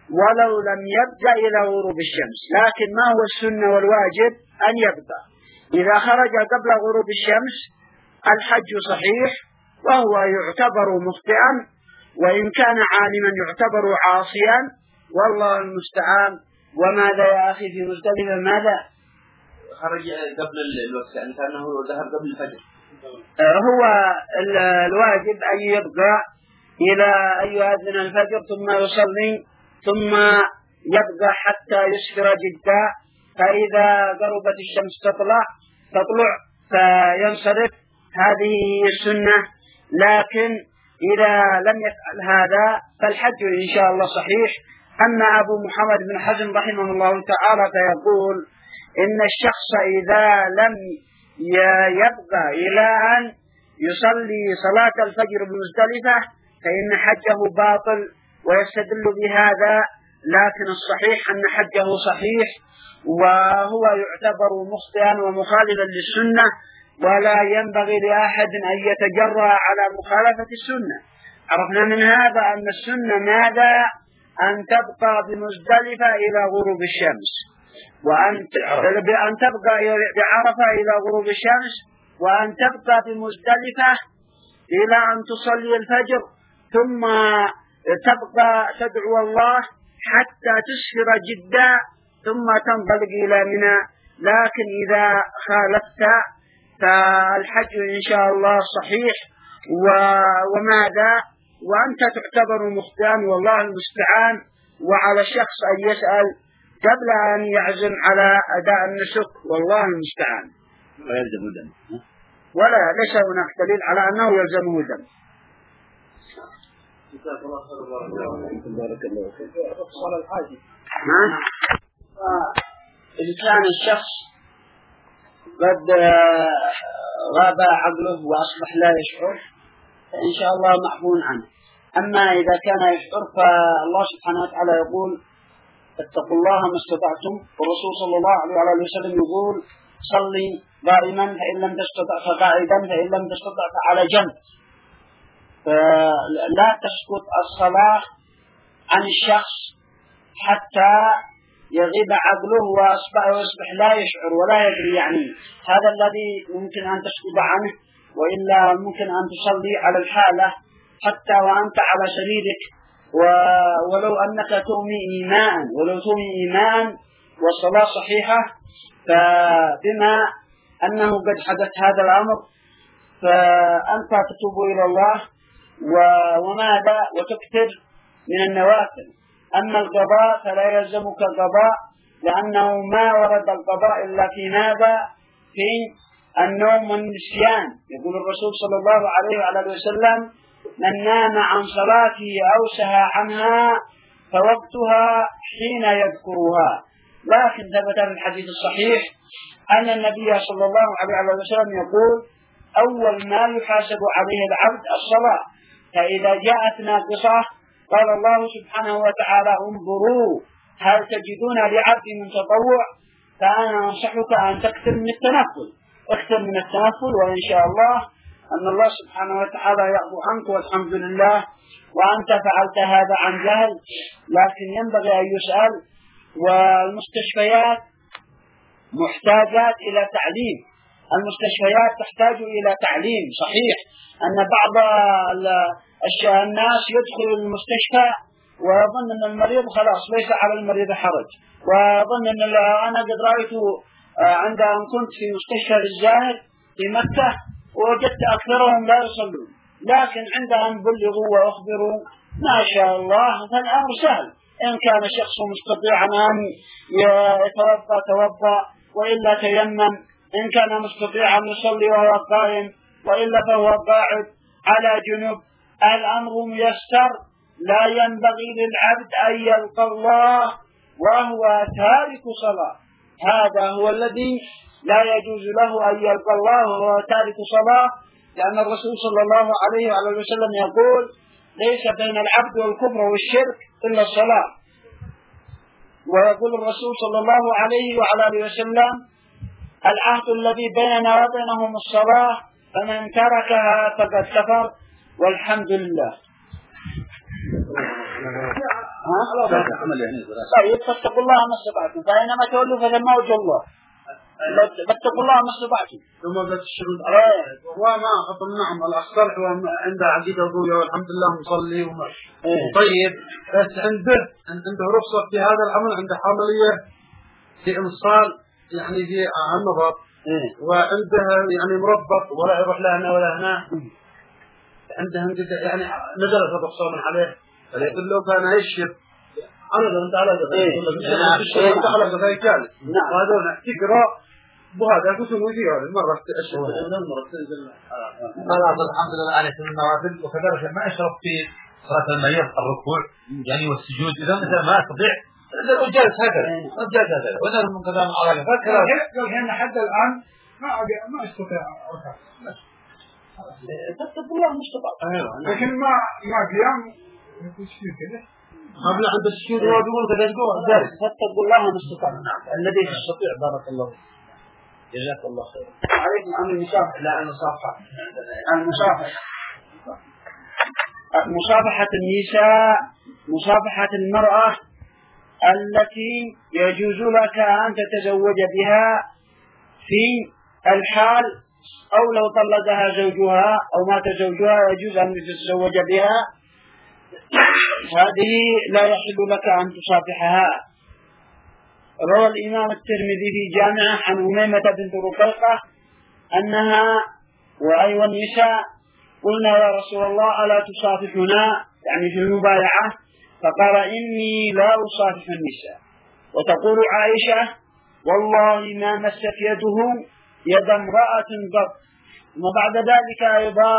ولو لم يبقى إلى غروب الشمس. لكن ما هو السنة والواجب؟ أن يبقى. إذا خرج قبل غروب الشمس الحج صحيح، وهو يعتبر مخطئا، وإن كان عالما يعتبر عاصيا، والله المستعان. وماذا يا أخي في مزدلفة؟ ماذا خرج قبل الوقت، يعني كأنه ذهب قبل الفجر. هو الواجب أن يبقى إلى أن يؤذن الفجر ثم يصلي، ثم يبقى حتى يسفر جدا، فإذا غربت الشمس تطلع فينصرف. هذه هي السنة. لكن إذا لم يفعل هذا فالحج إن شاء الله صحيح. أما أبو محمد بن حزم رحمه الله تعالى فيقول إن الشخص إذا لم يبقى إلى أن يصلي صلاة الفجر بمزدلفة فإن حجه باطل، ويستدل بهذا. لكن الصحيح أن حجه صحيح، وهو يعتبر مخطئا ومخالفا للسنة، ولا ينبغي لأحد أن يتجرأ على مخالفة السنة. عرفنا من هذا أن السنة ماذا؟ أن تبقى بمزدلفة إلى غروب الشمس، وأن تبقى بعرفة إلى غروب الشمس، وأن تبقى بمزدلفة إلى أن تصلي الفجر، ثم تبقى تدعو الله حتى تسفر جدا، ثم تنطلق إلى منى. لكن إذا خالفت فالحج إن شاء الله صحيح. وماذا؟ وأنت تعتبر مخطئا، والله المستعان. وعلى الشخص أن يسأل قبل أن يعزم على أداء النسك، والله المستعان. ويلزم دم، ولا ليس هناك دليل على أنه يلزمه دم. بارك الله فيك. صلاة الحاج. إذا كان الشخص قد غاب عقله وأصبح لا يشعر فإن شاء الله معفو عنه. أما إذا كان يشعر فالله سبحانه وتعالى يقول اتقوا الله ما استطعتم، والرسول صلى الله عليه وسلم يقول صلي قائما فإن لم تستطع فقاعدا، فإن لم تستطع فعلى جنب. فلا تسقط الصلاة عن الشخص حتى يغيب عقله ويصبح لا يشعر ولا يدري. يعني هذا الذي ممكن أن تسقط عنه، وإلا ممكن أن تصلي على الحالة حتى وأنت على سريرك، ولو أنك تؤمي إيماء والصلاة صحيحة. فبما أنه قد حدث هذا الأمر فأنت تتوب إلى الله وماذا وتكثر من النوافل. أما القضاء فلا يلزمك القضاء، لأنه ما ورد القضاء إلا في ماذا؟ في النوم والنسيان. يقول الرسول صلى الله عليه وسلم من نام عن صلاته أو سهى عنها فوقتها حين يذكرها. لكن ثبت في الحديث الصحيح أن النبي صلى الله عليه وسلم يقول أول ما يحاسب عليه العبد الصلاة، فإذا جاءت ناقصة قال الله سبحانه وتعالى انظروا هل تجدون لعبد من تطوع، فأنا أنصحك أن تكثر من التنفل. اكثر من التنفل، وإن شاء الله أن الله سبحانه وتعالى يعفو عنك والحمد لله. وأنت فعلت هذا عن جهل، لكن ينبغي أن يسأل. والمستشفيات محتاجات إلى تعليم، المستشفيات تحتاج إلى تعليم. صحيح أن بعض الناس يدخل المستشفى ويظن أن المريض خلاص ليس على المريض حرج، ويظن أن أنا قد رأيت عند أن كنت في مستشفى الزاهد في مكة ووجدت أكثرهم لا يصلون، لكن عند أن بلغوا وأخبروا ما شاء الله فالأمر سهل. إن كان شخص مستطيعا أن يتوضأ توضأ، وإلا تيمم. إن كان مستطيعا يصلي وهو قائم، وإلا فهو قاعد على جنب. الأمر ميسر. لا ينبغي للعبد أن يلقى الله وهو تارك صلاة. هذا هو الذي لا يجوز له أن يلقى الله وهو تارك صلاة، لأن الرسول صلى الله عليه وسلم يقول ليس بين العبد والكفر والشرك إلا الصلاة. ويقول الرسول صلى الله عليه وسلم العهد الذي بيننا وبينهم الصلاة، فمن تركها فقد كفر. والحمد لله. عمل يعني طيب فاتقوا الله ما استطعتم فإنما تولوا فثم وجه الله فاتقوا الله ما استطعتم ثم بتشرد وما نعم الصالح عنده عقيدة قوية والحمد لله مصلي طيب بس عنده رخصة في هذا العمل، عنده حملية في إنصال يعني في النظر وعنده يعني مربط ولا يروح لا هنا ولا هنا، عنده يعني نزلت الرخصة من عليه فليقول له كان يشهد أنا أنت على ذلك على ذلك يعني وهذا تقرأ وهذا كتب وجيه مرة أشهد مرة تنزل الحمد لله أنا في النوافل وكذلك ما أشرف في صلاة المريض الركوع يعني والسجود إذا مثلا ما أستطيع جالس هكذا وإذا من كلام على فكرة لو كان حتى الآن ما أستطيع أركع فاتقوا الله ما استطعتم لكن ما قيام تشكيل كده قبل عند السجود هو بيقول كذا جالس فاتقوا الله ما استطعتم الذي يستطيع بارك الله جزاك الله خير. عليكم عن المصافحة. لا مصافحة النساء مصافحة المرأة التي يجوز لك أن تتزوج بها في الحال أو لو طلقها زوجها أو مات زوجها يجوز أن تتزوج بها، هذه لا يحل لك أن تصافحها. روى الإمام الترمذي في جامعه عن أميمة بنت رقيقة أنها وأيها النساء قلنا يا رسول الله ألا تصافحنا يعني في المبايعة، فقال إني لا أصافح النساء. وتقول عائشة والله ما مست يده يد امرأة قط. وبعد ذلك أيضا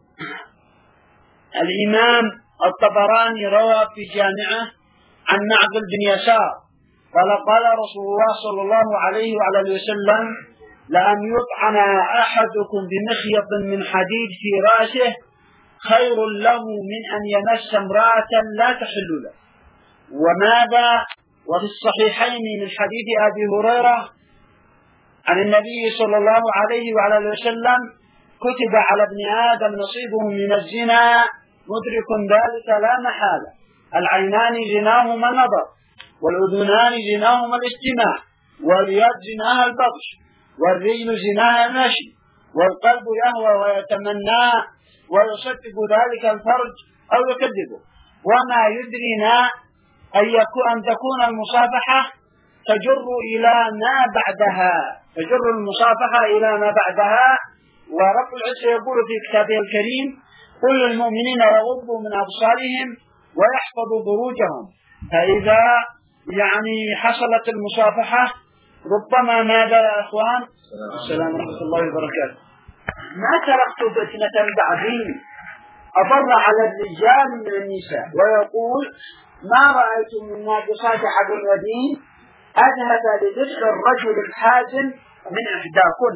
الإمام الطبراني روى في جامعه عن معقل بن يسار قال رسول الله صلى الله عليه وعلى وسلم لأن يطعن أحدكم بمخيط من حديد في رأسه خير له من أن يمس امرأة لا تحل له. وماذا وفي الصحيحين من حديث أبي هريرة عن النبي صلى الله عليه وعلى وسلم كتب على ابن آدم نصيبه من الزنا مدرك ذلك لا محالة، العينان زناهما النظر والأذنان زناهما الاستماع واليد زناها البطش والرجل زناها المشي والقلب يهوى ويتمنى ويصدق ذلك الفرج أو يكذبه. وما يدرينا أن تكون المصافحة تجر إلى ما بعدها، تجر المصافحة إلى ما بعدها. ورب العزة يقول في كتابه الكريم كل المؤمنين يغضوا من أبصارهم ويحفظوا فروجهم. فإذا يعني حصلت المصافحة ربما ماذا يا أخوان؟ السلام ورحمة الله وبركاته. ما تركت فتنة بعدي أضر على الرجال من النساء، ويقول ما رأيت من ناقصات عقل ودين أذهب لذكر الرجل الحازم من إحداكن.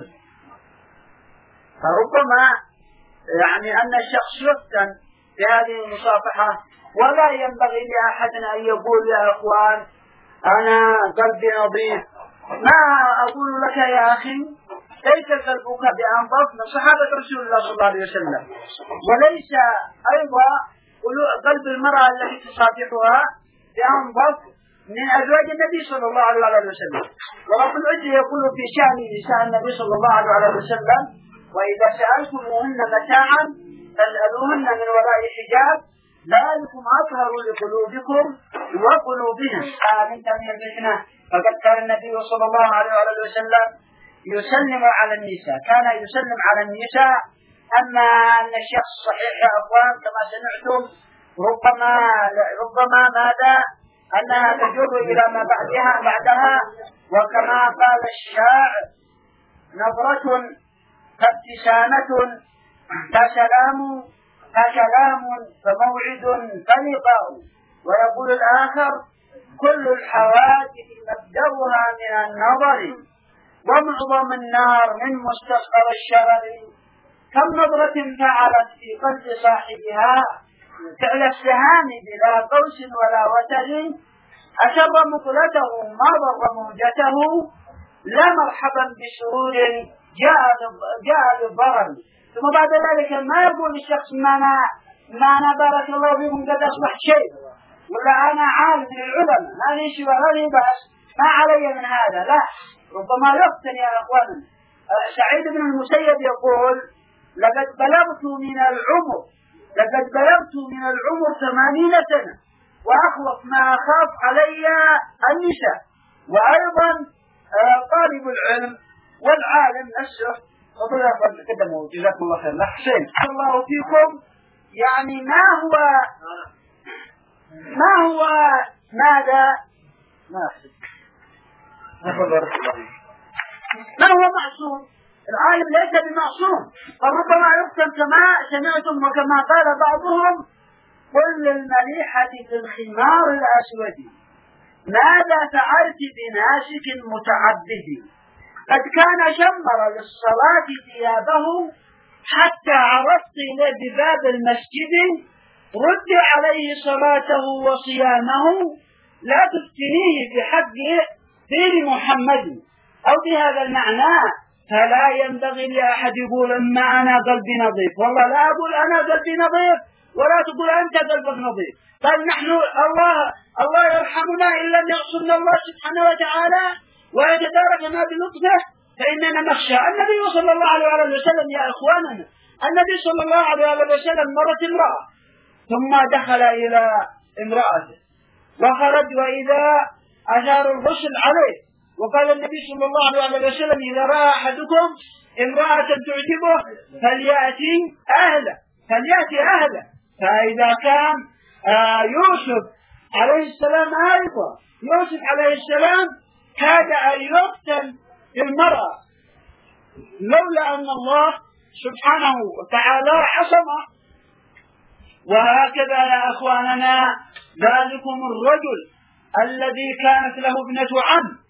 فربما يعني أن الشخص يفتن بهذه المصافحة، ولا ينبغي لأحد أن يقول يا أخوان أنا قلبي نظيف. ما أقول لك يا أخي ليس قلبك بأنظف من صحابة رسول الله صلى الله عليه وسلم، وليس أيضا قلب المرأة التي تصافحها بأنظف من أزواج النبي صلى الله عليه وسلم. ورب العزة يقول في شأن نساء النبي صلى الله عليه وسلم وإذا سألتموهن متاعا فاسألوهن من وراء حجاب ذلكم أطهر لقلوبكم وقلوبهم. آمين من الفتنة. فقد كان النبي صلى الله عليه وسلم يسلم على النساء، كان يسلم على النساء. أما أن الشخص صحيح يا أخوان كما سمعتم ربما ماذا أنها تجر إلى ما بعدها. وكما قال الشاعر نظرة فابتسامة فكلام فموعد فلقاء. ويقول الآخر كل الحوادث مبدأها من النظر ومعظم النار من مستصغر الشرر. كم نظرة فعلت في قلب صاحبها فعل السهام بلا قوس ولا وتر أسر مقلته ما ضر موجته لا مرحبا بسرور جاء بالضرر. ثم بعد ذلك ما يقول الشخص ما أنا بارك الله فيكم قد أصبح شيء، ولا أنا عالم من العلماء ما لي شيء ولا لي بأس ما علي من هذا، لا، ربما يفتن يا أخواننا. سعيد بن المسيب يقول لقد بلغت من العمر 80 سنة وأخوف ما أخاف علي النساء. وأيضا طالب العلم والعالم نفسه وطلع قدموا جزاكم الله خير. حسين الله فيكم، يعني ما هو ماذا ما هو معصوم؟ العالم ليس بمعصوم، فربما يفتن كما سمعتم وكما قال بعضهم كل المليحة في الخمار الأسود ماذا فعلت بناسك متعبد قد كان شمر للصلاة ثيابه حتى عرفت إلى بباب المسجد رد عليه صلاته وصيامه لا تفتنيه بحق دين محمد أو بهذا المعنى. فلا ينبغي لأحد يقول أما أنا قلبي نظيف، والله لا أقول أنا قلبي نظيف ولا تقول أنت قلبك نظيف. قال نحن الله يرحمنا إن لم يعصمنا الله سبحانه وتعالى ويتداركنا بلطفه فإننا نخشى. النبي صلى الله عليه وسلم يا إخواننا، النبي صلى الله عليه وسلم مرت امرأة ثم دخل إلى امرأته وخرج وإذا أثار الغسل عليه، وقال النبي صلى الله عليه وسلم إذا رأى أحدكم امرأة تعجبه فليأتي أهله. فإذا كان يوسف عليه السلام أيضا يوسف عليه السلام كاد أن يقتل المرأة لولا أن الله سبحانه وتعالى عصمه. وهكذا يا أخواننا ذلكم الرجل الذي كانت له ابنة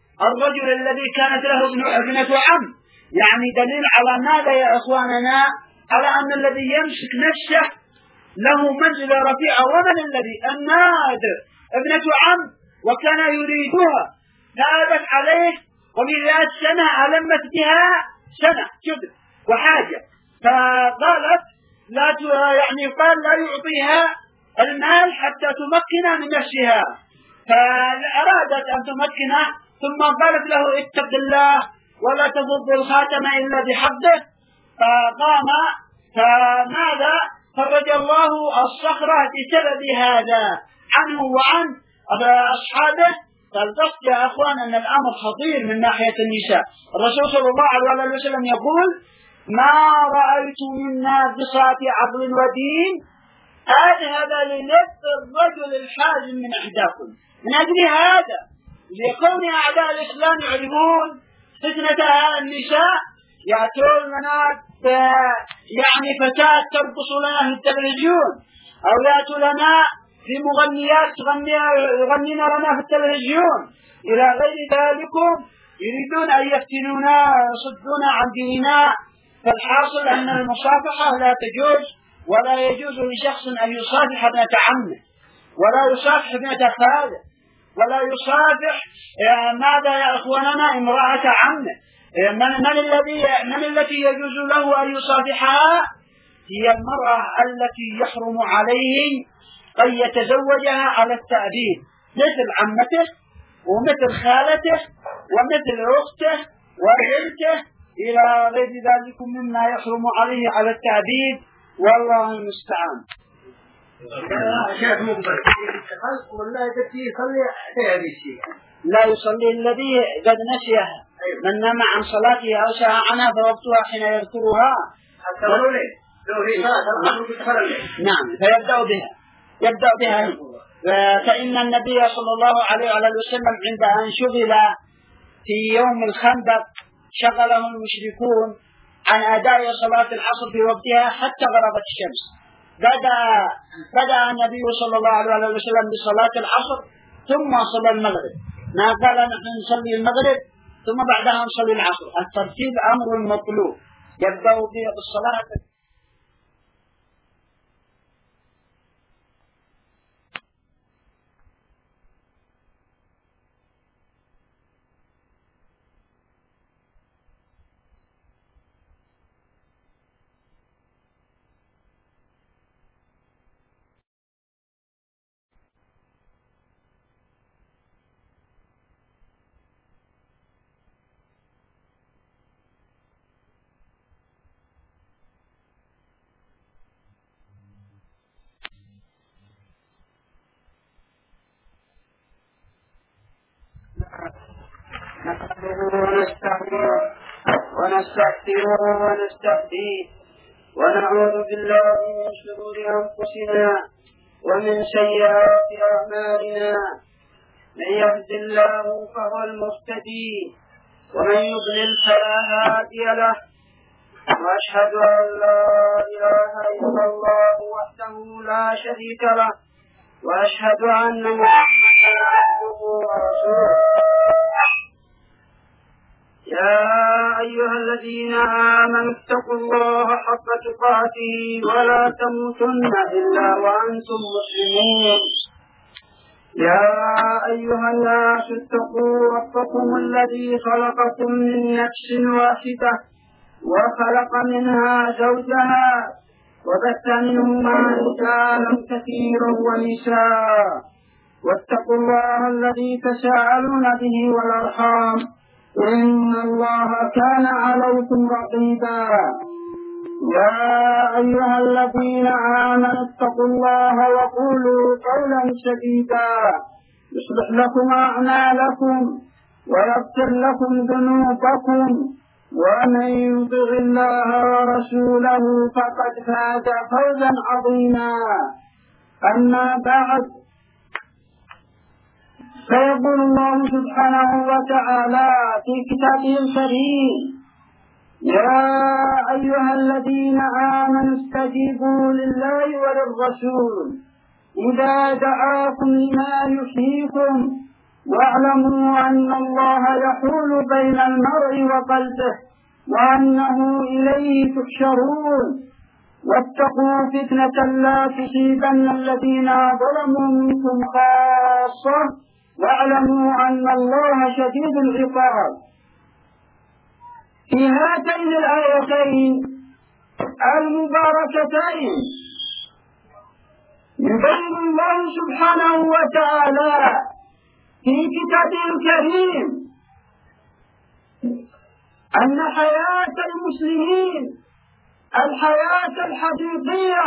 عم، يعني دليل على ماذا يا أخواننا؟ على أن الذي يمسك نفسه له منزلة رفيعة. ومن الذي النادر ابنة عم وكان يريدها نادت عليه وبذات سنة ألمت بها سنة جد وحاجة، فقالت قال لا يعطيها المال حتى تمكن من نفسها، فأرادت أن تمكنه ثم قالت له اتق الله ولا تضب الخاتم إلا بحقه، فقام فماذا فرج الله الصخرة بسبب هذا عنه وعن أصحابه. فالقصد يا أخوان أن الأمر خطير من ناحية النساء. الرسول صلى الله عليه وسلم يقول ما رأيت من ناقصات عقل ودين أذهب لنفس الرجل الحازم من إحداكم. من أجل هذا لكون أعداء الإسلام يعرفون فتنة النساء يأتون لنا يعني فتاة ترقص لنا في التلفزيون أو يأتوا لنا في مغنيات يغنين لنا في التلفزيون إلى غير ذلك، يريدون أن يفتنونا ويصدونا عن ديننا. فالحاصل أن المصافحة لا تجوز، ولا يجوز لشخص أن يصافح ابنة عمه ولا يصافح ابنة خاله ولا يصافح ماذا يا أخواننا امرأة عمه. من التي يجوز له أن يصافحها؟ هي المرأة التي يحرم عليه أن يتزوجها على التأبيد، مثل عمته ومثل خالته ومثل أخته وبنته إلى غير ذلك مما يحرم عليه على التأبيد، والله المستعان. لا يصلي الذي قد نسيها، من نام عن صلاته أو سهى عنها فوقتها حين يذكرها. نعم، يبدأ بها. فإن النبي صلى الله عليه وسلم عند أن شغل في يوم الخندق شغله المشركون عن أداء صلاة العصر في وقتها حتى غربت الشمس. بدأ النبي صلى الله عليه وسلم بصلاة العصر ثم صلى المغرب، ما قال نحن نصلي المغرب ثم بعدها نصلي العصر. الترتيب أمر مطلوب، يبدأ بالصلاة نحمده ونستعينه ونستغفره ونستهديه ونعوذ بالله من شرور أنفسنا ومن سيئات أعمالنا. من يهد الله فهو المهتدي ومن يضلل فلا هادي له. وأشهد أن لا إله إلا الله وحده لا شريك له وأشهد أن محمدا عبده ورسوله. يا أيها الذين آمنوا اتقوا الله حق تقاته ولا تموتن إلا وأنتم مسلمون. يا أيها الناس اتقوا ربكم الذي خلقكم من نفس واحدة وخلق منها زوجها وبث منهما رجالا كثيرا ونساء واتقوا الله الذي تساءلون به والأرحام إن الله كان عليكم رقيبا. يا أيها الذين آمنوا اتقوا الله وقولوا قولا سديدا يصلح لكم أعمالكم ويغفر لكم ذنوبكم ومن يطع الله ورسوله فقد فاز فوزا عظيما. أما بعد، فيقول الله سبحانه وتعالى في كتابه الكريم: يا أيها الذين آمنوا استجيبوا لله وللرسول إذا دعاكم لما يحييكم واعلموا أن الله يحول بين المرء وقلبه وأنه إليه تحشرون. واتقوا فتنة لا تصيبن الذين ظلموا منكم خاصة واعلموا أن الله شديد العقاب. في هاتين الآيتين المباركتين يبين الله سبحانه وتعالى في كتابه الكريم أن حياة المسلمين الحياة الحقيقية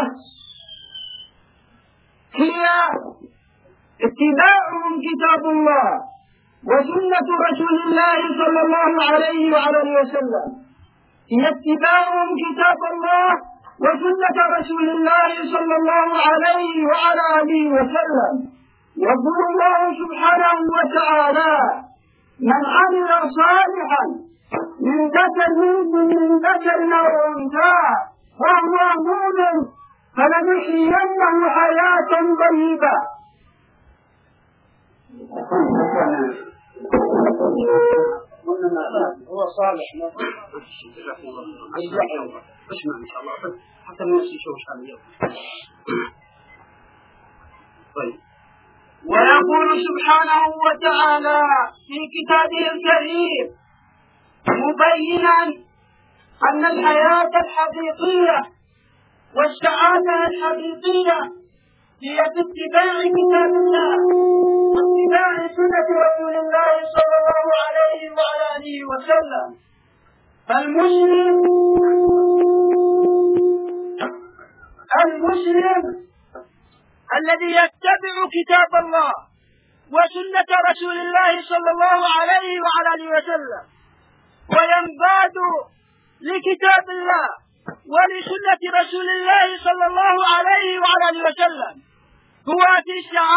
هي اتباعهم كتاب الله وسنة رسول الله صلى الله عليه وعلى وسلم. هي اتباعهم كتاب الله وسنة رسول الله صلى الله عليه وعلى آله وسلم. يقول الله سبحانه وتعالى: من عمل صالحا من ذكر أو أنثى وهو مؤمن فلنحيينه حياة طيبة. هو صالح اسمع إن شاء الله حتى الناس يشوفوا اليوم. طيب. ويقول سبحانه وتعالى في كتابه الكريم مبينا أن الحياة الحقيقية والسعادة الحقيقية هي باتباع كتاب الله واتباع سنة رسول الله صلى الله عليه وعلى آله وسلم. المسلم الذي يتبع كتاب الله وسنة رسول الله صلى الله عليه وعلى آله وسلم وينباد لكتاب الله ولسنة رسول الله صلى الله عليه وعلى آله وسلم هو في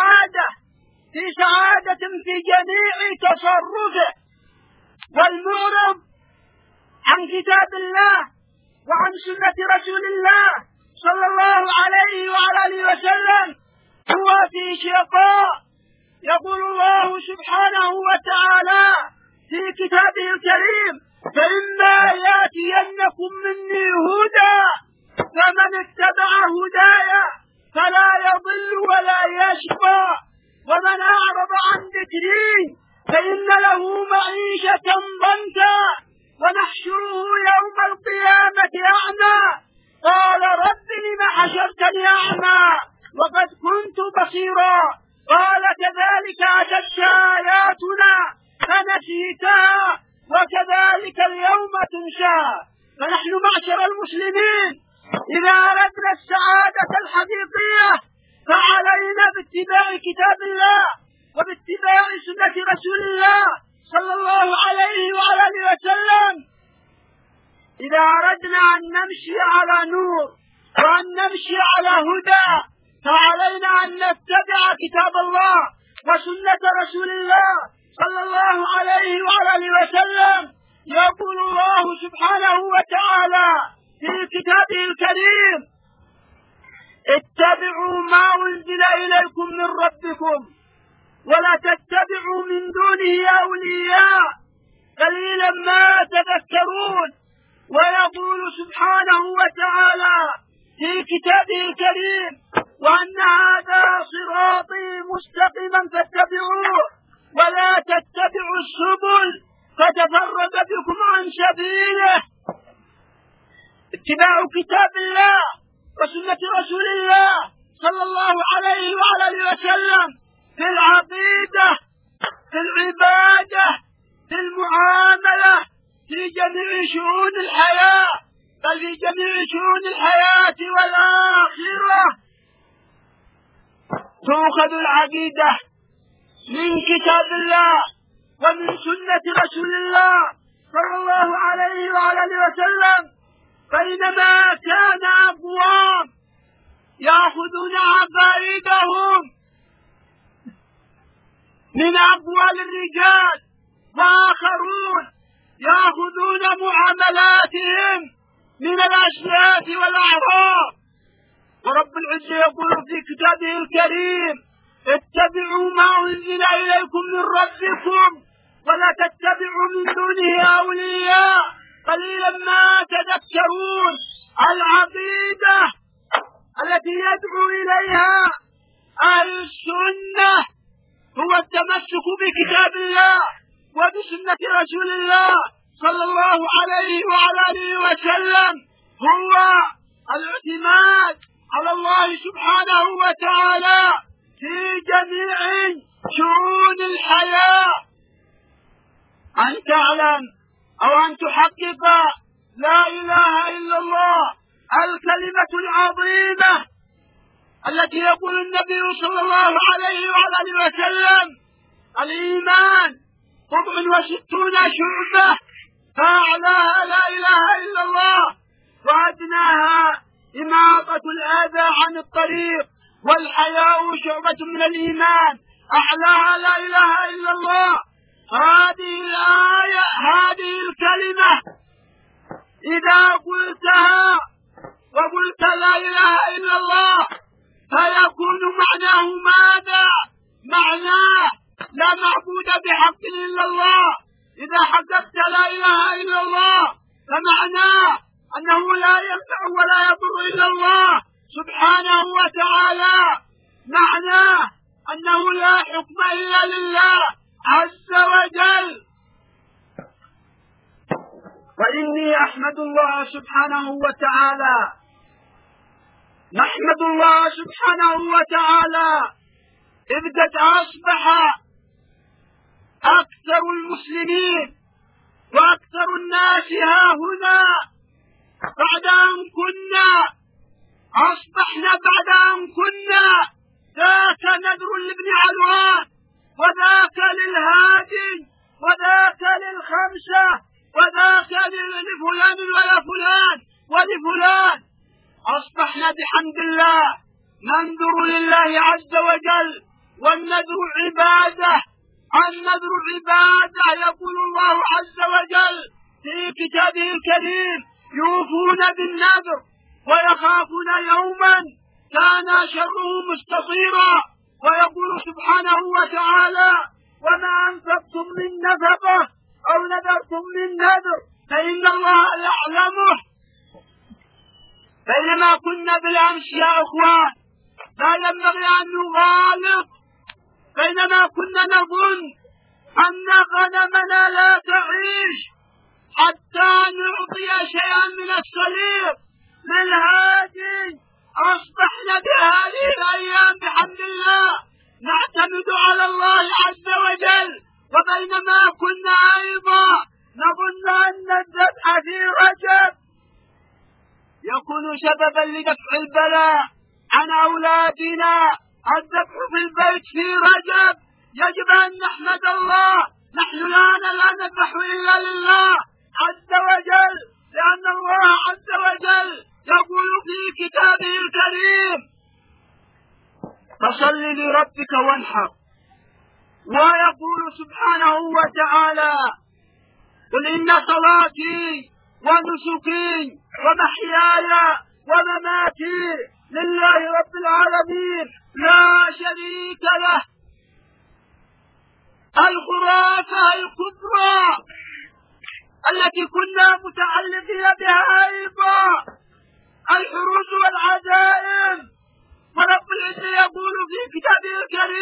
سعادة في جميع تصرفه. والمعرض عن كتاب الله وعن سنة رسول الله صلى الله عليه وعلى آله وسلم هو في شقاء. يقول الله سبحانه وتعالى في كتابه الكريم: فإما يأتينكم مني هدى فمن اتبع هداي فلا يضل ولا يشقى ومن أعرض عن ذكري فإن له معيشة ضنكا ونحشره يوم القيامة أعمى قال رب لم حشرتني أعمى وقد كنت بصيرا قال كذلك أتتك آياتنا فنسيتها وكذلك اليوم تنسى. فنحن معشر المسلمين إذا أردنا السعادة الحقيقية فعلينا باتباع كتاب الله وباتباع سنة رسول الله صلى الله عليه وعلى آله وسلم: إذا أردنا أن نمشي على نور وأن نمشي على هدى فعلينا أن نتبع كتاب الله وسنة رسول الله صلى الله عليه وعلى آله وسلم. يقول الله سبحانه وتعالى في كتابه الكريم: اتبعوا ما أنزل إليكم من ربكم ولا تتبعوا من دونه أولياء قليلا ما تذكرون. ويقول سبحانه وتعالى في كتابه الكريم: وأن هذا صراطي مستقيما فاتبعوه ولا تتبعوا السبل فتفرق بكم عن سبيله. اتباع كتاب الله وسنة رسول الله صلى الله عليه وعلى آله وسلم في العقيدة، في العبادة، في المعاملة، في جميع شؤون الحياة، بل في جميع شؤون الحياة والآخرة. تؤخذ العقيدة من كتاب الله ومن سنة رسول الله صلى الله عليه وعلى آله وسلم. بينما كان أقوام يأخذون عقائدهم من أقوال الرجال وآخرون يأخذون معاملاتهم من الأشياء والأعراض. ورب العزة يقول في كتابه الكريم: اتبعوا ما أنزل إليكم من ربكم ولا تتبعوا من دونه أولياء قليلا ما تذكرون. العقيدة التي يدعو إليها أهل السنة هو التمسك بكتاب الله وبسنة رسول الله صلى الله عليه وعلى آله وسلم، هو الاعتماد على الله سبحانه وتعالى في جميع شؤون الحياة. أن تعلم أو أن تحقق لا إله إلا الله، الكلمة العظيمة التي يقول النبي صلى الله عليه وعلى آله وسلم: الإيمان 67 شعبة، فأعلاها لا إله إلا الله وأدناها إماطة الأذى عن الطريق، والحياء شعبة من الإيمان، أعلاها لا إله إلا الله. هذه الآية، هذه الكلمة إذا قلتها وقلت لا إله إلا الله فيكون معناه ماذا؟ معناه لا معبود بحق إلا الله. إذا حققت لا إله إلا الله فمعناه أنه لا ينفع ولا يضر إلا الله سبحانه وتعالى، معناه أنه لا حكم إلا لله عز وجل. وإني أحمد الله سبحانه وتعالى، نحمد الله سبحانه وتعالى إذ قد أصبح أكثر المسلمين وأكثر الناس ها هنا بعد أن كنا أصبحنا بعد أن كنا ذاك نذر لابن علوان وذاك للهادي وذاك للخمسة وذاك لفلان ولا فلان ولفلان، أصبحنا بحمد الله ننذر لله عز وجل، والنذر عبادة. النذر عبادة، يقول الله عز وجل في كتابه الكريم: يوفون بالنذر ويخافون يوما كان شره مستطيرا. ويقول سبحانه وتعالى: وما أنفقتم من نفقة أو نذرتم من نذر فإن الله يعلمه. بينما كنا بالأمس يا أخوان لا ينبغي أن نغالط، بينما كنا نظن أن غنمنا لا تعيش حتى نعطي شيئا من الصليب للهادي، أصبحنا بهذه الأيام بحمد الله نعتمد على الله عز وجل. وبينما كنا أيضا نظن أن الذبح في رجب يكون سببا لدفع البلاء عن أولادنا، الذبح في البيت في رجب يجب أن نحمد الله نحن الآن لا نذبح إلا لله عز وجل، لأن الله عز وجل يقول في كتابه الكريم: فصل لربك وانحر. ويقول سبحانه وتعالى: قل إن صلاتي ونسكي ومحياي ومماتي لله رب العالمين لا شريك له. الخرافة الكبرى التي كنا متعلقين بها أيضا الحروس والعزائم. ورب العزة يقول في كتابه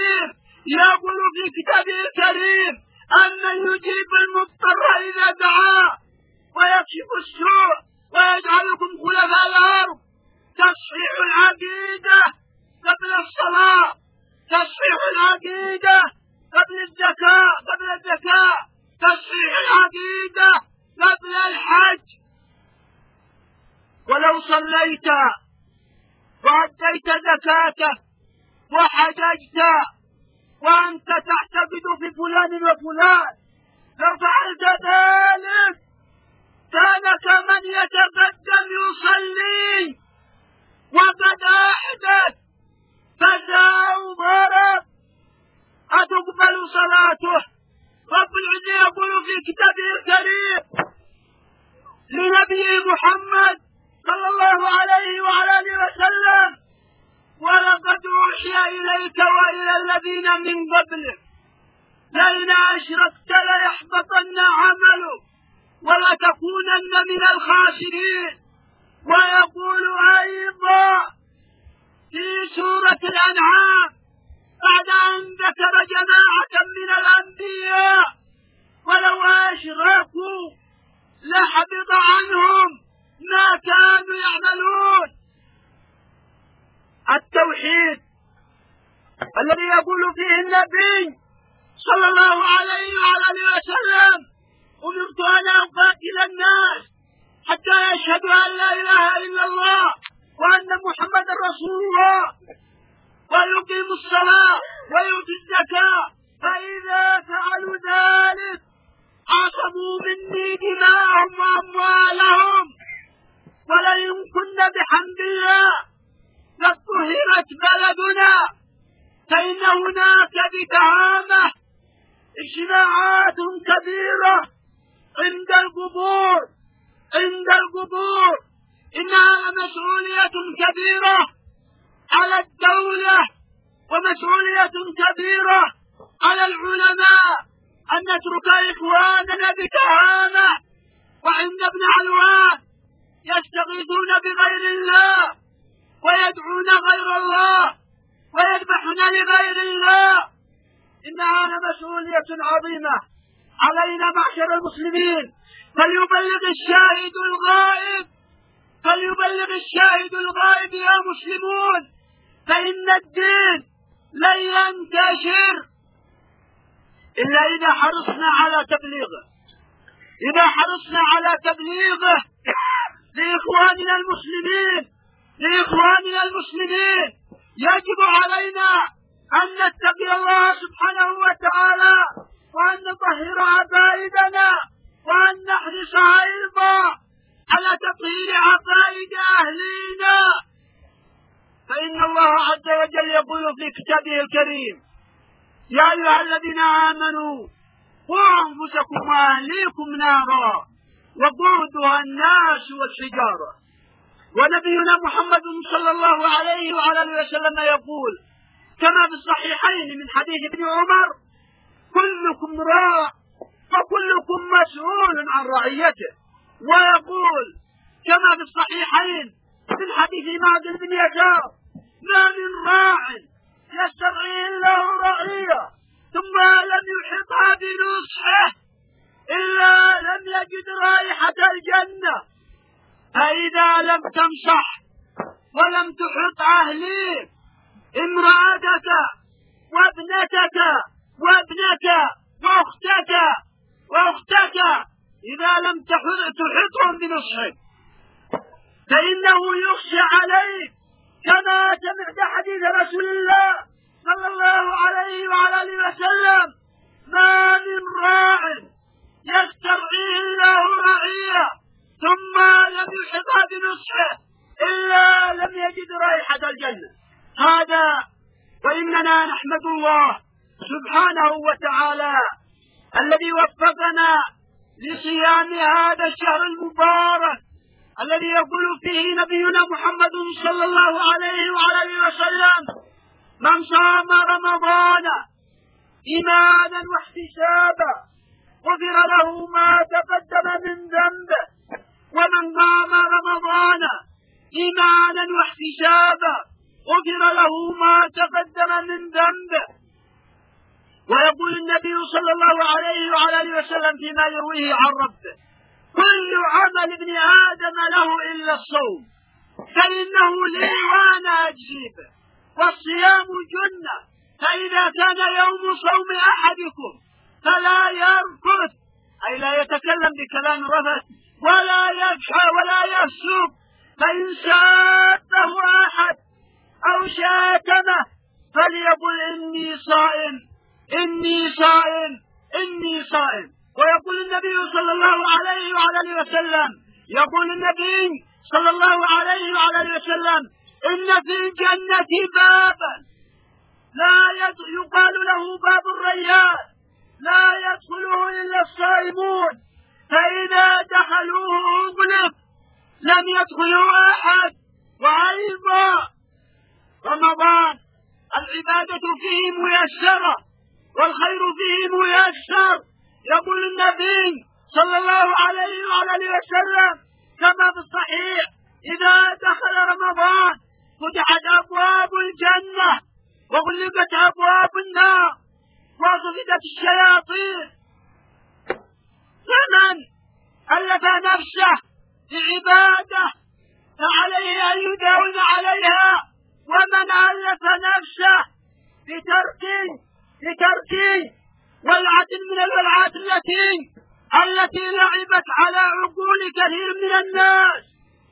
الكريم أن يجيب المضطر إذا دعاه ويكشف السوء ويجعلكم خلفاء الأرض. تصحيح العقيدة قبل الصلاة، تصحيح العقيدة قبل الزكاة، تصحيح العقيدة قبل الحج. ولو صليت وأديت زكاتك وحججت وأنت تعتقد في فلان وفلان لو فعلت ذلك كان كمن يتقدم يصلي وقد أحدث فزع وضرب، أتقبل صلاته. رب العزة يقول في كتابه الكريم لنبي محمد صلى الله عليه وعلى آله وسلم: ولقد أوحي إليك وإلى الذين من قبلك لئن أشركت ليحبطن عملك ولتكونن من الخاسرين. ويقول أيضا في سورة الأنعام بعد أن ذكر جماعة من الأنبياء: ولو أشركوا لحبط عنهم ما كانوا يعملون. التوحيد الذي يقول فيه النبي صلى الله عليه وعلى آله وسلم: أمرت أن أقاتل الناس حتى يشهدوا أن لا إله إلا الله وأن محمدا رسول الله ويقيموا الصلاة ويؤتوا الزكاة، فإذا فعلوا ذلك عصموا مني دماءهم وأموالهم، ولئن كنا بحمد الله لطهرت بلدنا. فإن هناك بتهامة اجتماعات كبيرة عند القبور. إنها مسؤولية كبيرة على الدولة ومسؤولية كبيرة على العلماء أن نترك إخواننا بتهامة وعند ابن علوان يستغيثون بغير الله ويدعون غير الله ويذبحون لغير الله. إنها مسؤولية عظيمة علينا معشر المسلمين. فليبلغ الشاهد الغائب يا مسلمون، فإن الدين لن ينتشر إلا إذا حرصنا على تبليغه لإخواننا المسلمين. يجب علينا أن نتقي الله سبحانه وتعالى وأن نطهر عقائدنا وأن نحرص أيضا على تطهير عقائد أهلنا. فإن الله عز وجل يقول في كتابه الكريم: يا أيها الذين آمنوا قوا أنفسكم وأهليكم نارا وقودها الناس والحجارة. ونبينا محمد صلى الله عليه وعلى آله وسلم يقول كما في الصحيحين من حديث ابن عمر: كلكم راع وكلكم مسؤول عن رعيته. ويقول كما في الصحيحين من حديث معدن بن يسار: ما من راع يسترعي الله رعية ثم لم يحطها بنصحه إلا لم يجد رائحة الجنة. فإذا لم تنصح ولم تحط أهليك امرأتك وابنتك وأختك إذا لم تحطهم بنصحك فإنه يخشى عليك، كما سمعت حديث رسول الله صلى الله عليه وعلى آله وسلم: ما من راع يلحقها بنصحه إلا لم يجد رائحة الجنة. هذا وإننا نحمد الله سبحانه وتعالى الذي وفقنا لصيام هذا الشهر المبارك الذي يقول فيه نبينا محمد صلى الله عليه وآله وسلم: من صام رمضان إيمانا واحتسابا غفر له ما تقدم من ذنبه، ومن قام رمضان إيمانا واحتسابا غفر له ما تقدم من ذنبه. ويقول النبي صلى الله عليه وآله وسلم فيما يرويه عن ربه: كل عمل ابن آدم له إلا الصوم فإنه لي وأنا أجزي به، والصيام جنة، فإذا كان يوم صوم أحدكم فلا يرفث، أي لا يتكلم بكلام رفث، ولا يفحى ولا يفسق، فإن سابه أحد أو شاتمه فليقل إني صائم إني صائم إني صائم. ويقول النبي صلى الله عليه وآله وسلم، يقول النبي صلى الله عليه وآله وسلم: إن في الجنة بابا لا يقال له باب الريان لا يدخله إلا الصائمون، فإذا دخلوه أغلق لم يدخلوا أحد. وأيضا رمضان العبادة فيه ميسرة والخير فيه ميسر. يقول النبي صلى الله عليه وآله وسلم كما في الصحيح: إذا دخل رمضان فتحت أبواب الجنة وغلقت أبواب النار وصفدت الشياطين. فمن ألف نفسه بعبادة فعليه أن يداوم عليها، ومن ألف نفسه بترك ولعة من الولعات التي لعبت على عقول كثير من الناس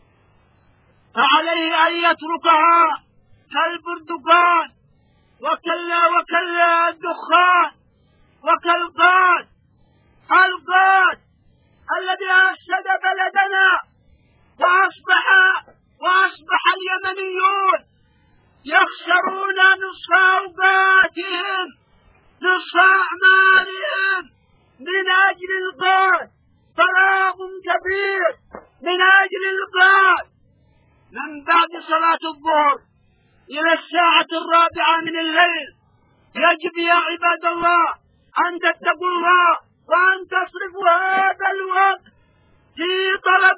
فعليه أن يتركها كالبرتقال وكالدخان وكالغاز الذي أفسد بلدنا، وأصبح اليمنيون يخسرون نصف أوقاتهم نصف أعمالهم من أجل الغاز، فراغ كبير من أجل الغاز. من بعد صلاة الظهر إلى الساعة 4 من الليل يجب يا عباد الله أن تتقوا الله وأن تصرفوا هذا الوقت في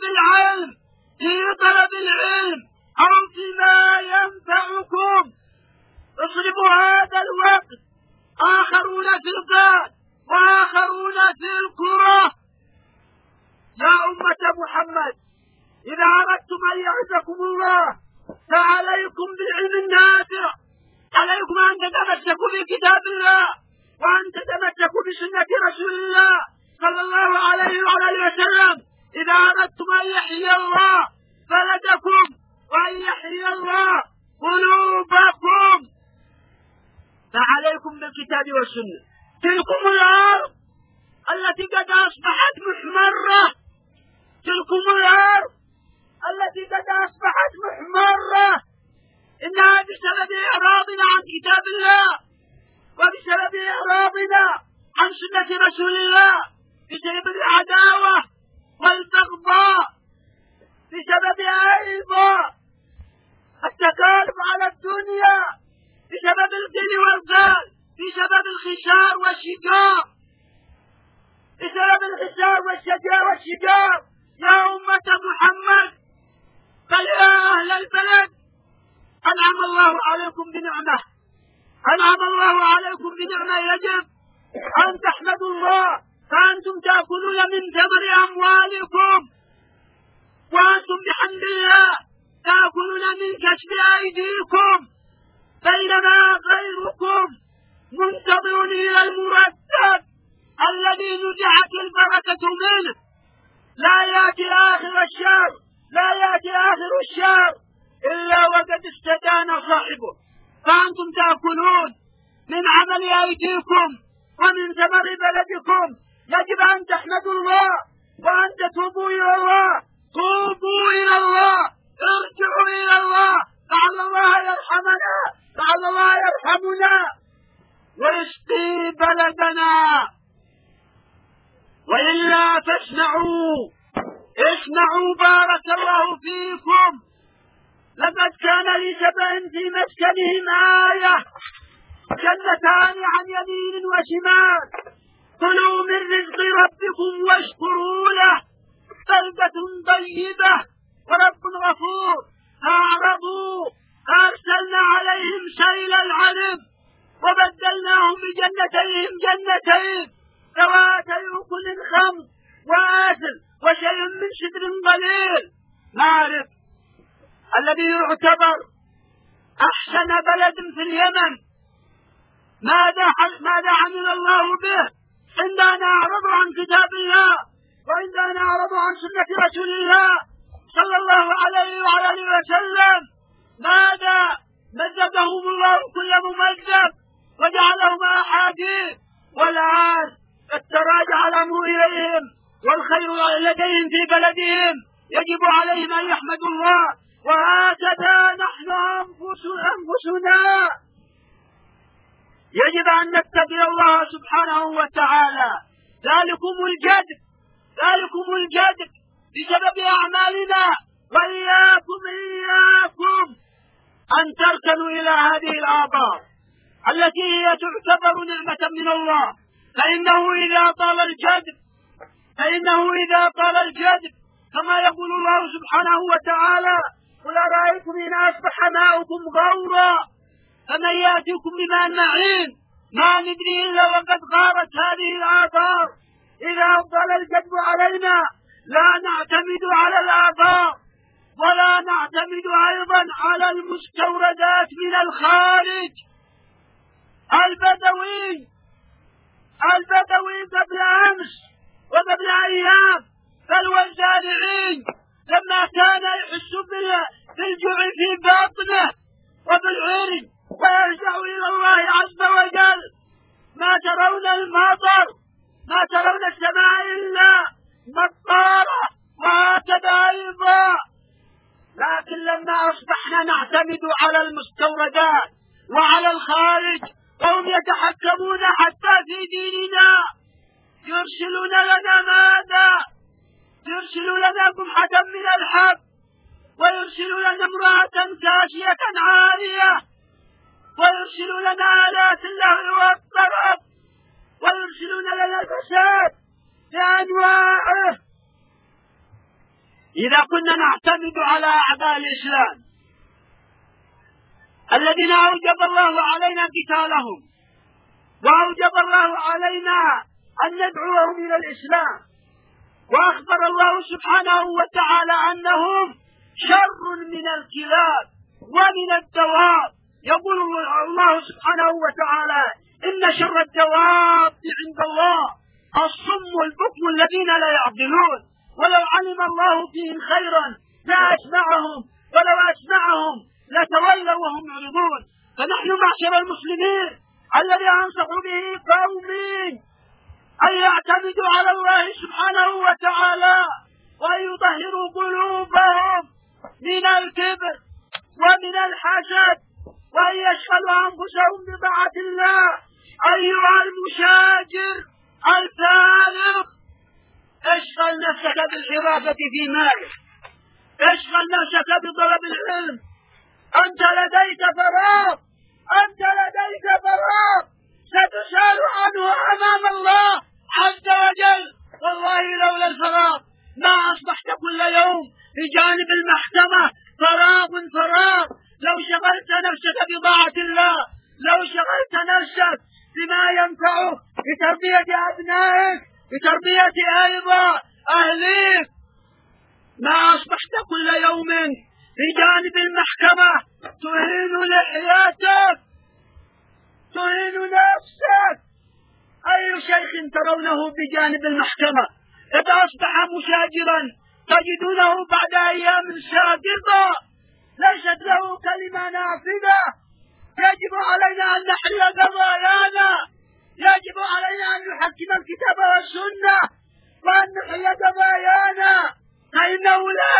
طلب العلم أو فيما ينفعكم. اصرفوا هذا الوقت، آخرون في الغاد وآخرون في الكرة. يا أمة محمد، إذا أردتم أن يعزكم الله فعليكم بالعلم النافع، عليكم أن تتمسكوا بكتاب الله وأن تتمسكوا بسنة رسول الله صلى الله عليه وآله وسلم. إذا أردتم أن يحيي الله بلدكم وأن يحيي الله قلوبكم فعليكم بالكتاب والسنة. تلكم الأرض التي قد أصبحت محمرة، تلكم الأرض التي قد أصبحت محمرة، إنها بسبب إعراضنا عن كتاب الله وبسبب إعراضنا عن سنة رسول الله، بسبب العداوة والبغضاء، بسبب أيضا التكالب على الدنيا، بسبب الغل والغال، بسبب الخسار والشجار، بسبب الخسار والشجار. يا أمة محمد، بل يا أهل البلد، أنعم الله عليكم بنعمة، أنعم الله عليكم بنعمة يجب أن تحمدوا الله، فأنتم تأكلون من ثمر أموالكم، وأنتم بحمد الله تأكلون من كسب أيديكم، بينما غيركم منتظرون إلى المرتب الذي نزعت البركة منه. لا يأتي آخر الشهر إلا وقد استدان صاحبه، فأنتم تأكلون من عمل أيديكم ومن ثمر بلدكم. يجب أن تحمدوا الله وأن تتوبوا إلى الله توبوا إلى الله، ارجعوا إلى الله، لعل الله يرحمنا، لعل الله يرحمنا ويسقي بلدنا. وإلا فاسمعوا، اسمعوا بارك الله فيكم. لقد كان لسبأ في مسكنهم آية، جنتان عن يمين وشمال، كلوا من رزق ربكم واشكروا له، بلدة طيبة ورب غفور. فأعرضوا فأرسلنا عليهم سيل العرم وبدلناهم بجنتين ذواتي أكل خمر وآثل وشيء من سدر قليل. نعرف الذي يعتبر أحسن بلد في اليمن ماذا عمل الله به عندما نعرض عن كتاب الله وعندما نعرض عن سنة رسول الله صلى الله عليه وعلى آله وسلم. ماذا مجدهم الله كل ممجد وجعلهم أحاديث، والآن قد تراجع الأمر إليهم والخير لديهم في بلدهم، يجب عليهم أن يحمدوا الله. وهكذا نحن أنفسنا يجب أن نتقي الله سبحانه وتعالى. ذلكم الجد بسبب أعمالنا. وإياكم أن تركنوا إلى هذه الآبار التي هي تعتبر نعمة من الله، فإنه إذا طال الجد كما يقول الله سبحانه وتعالى: قل أرأيتم إن أصبح ماؤكم غورا فمن يأتيكم بماء معين. ما ندري إلا وقد غارت هذه الآبار. إذا طال الجد علينا لا نعتمد على الآبار ولا نعتمد أيضا على المستوردات من الخارج. البدوي قبل أمس وقبل أيام بل والزارعين لما كان يحس بالجوع في باطنه وبالعرج ويرجع إلى الله عز وجل، ما ترون المطر، ما ترون السماء إلا مطارة، وهكذا أيضا. لكن لما أصبحنا نعتمد على المستوردات وعلى الخارج وهم يتحكمون حتى في ديننا، يرسلون لنا ماذا؟ يرسلوا لنا قمحة من الحب، ويرسلوا لنا امرأة كاسية عارية، ويرسلوا لنا آلات اللهو والطرب، ويرسلون لنا الفساد بأنواعه. إذا كنا نعتمد على أعداء الإسلام الذين أوجب الله علينا قتالهم وأوجب الله علينا أن ندعوهم إلى الإسلام، وأخبر الله سبحانه وتعالى أنهم شر من الكلاب ومن الدواب. يقول الله سبحانه وتعالى: إن شر الدواب عند الله الصم البكم الذين لا يعقلون، ولو علم الله فيهم خيرا لأسمعهم ولو أسمعهم لتولوا وهم يعرضون. فنحن معشر المسلمين الذي أنصح به قومي أن يعتمدوا على الله سبحانه وتعالى وأن يطهروا قلوبهم من الكبر ومن الحسد وأن يشغلوا أنفسهم بطاعة الله. أيها المشاجر الفارغ، اشغل نفسك بالحرافة في مالك، اشغل نفسك بطلب العلم. أنت لديك فراغ ستسأل عنه أمام الله عز وجل. والله لولا الفراغ ما أصبحت كل يوم بجانب المحكمة فراغ. لو شغلت نفسك بطاعة الله، لو شغلت نفسك بما ينفعك بتربية أبنائك، بتربية أيضا أهليك، ما أصبحت كل يوم بجانب المحكمة تهين لحياتك، تهين نفسك. أي شيخ ترونه بجانب المحكمة إذا أصبح مشاجرا تجدونه بعد أيام ساقطة ليست له كلمة نافذة. يجب علينا أن نحيي قضايانا، يجب علينا أن نحكم الكتاب والسنة وأن نحيي قضايانا، فإنه لا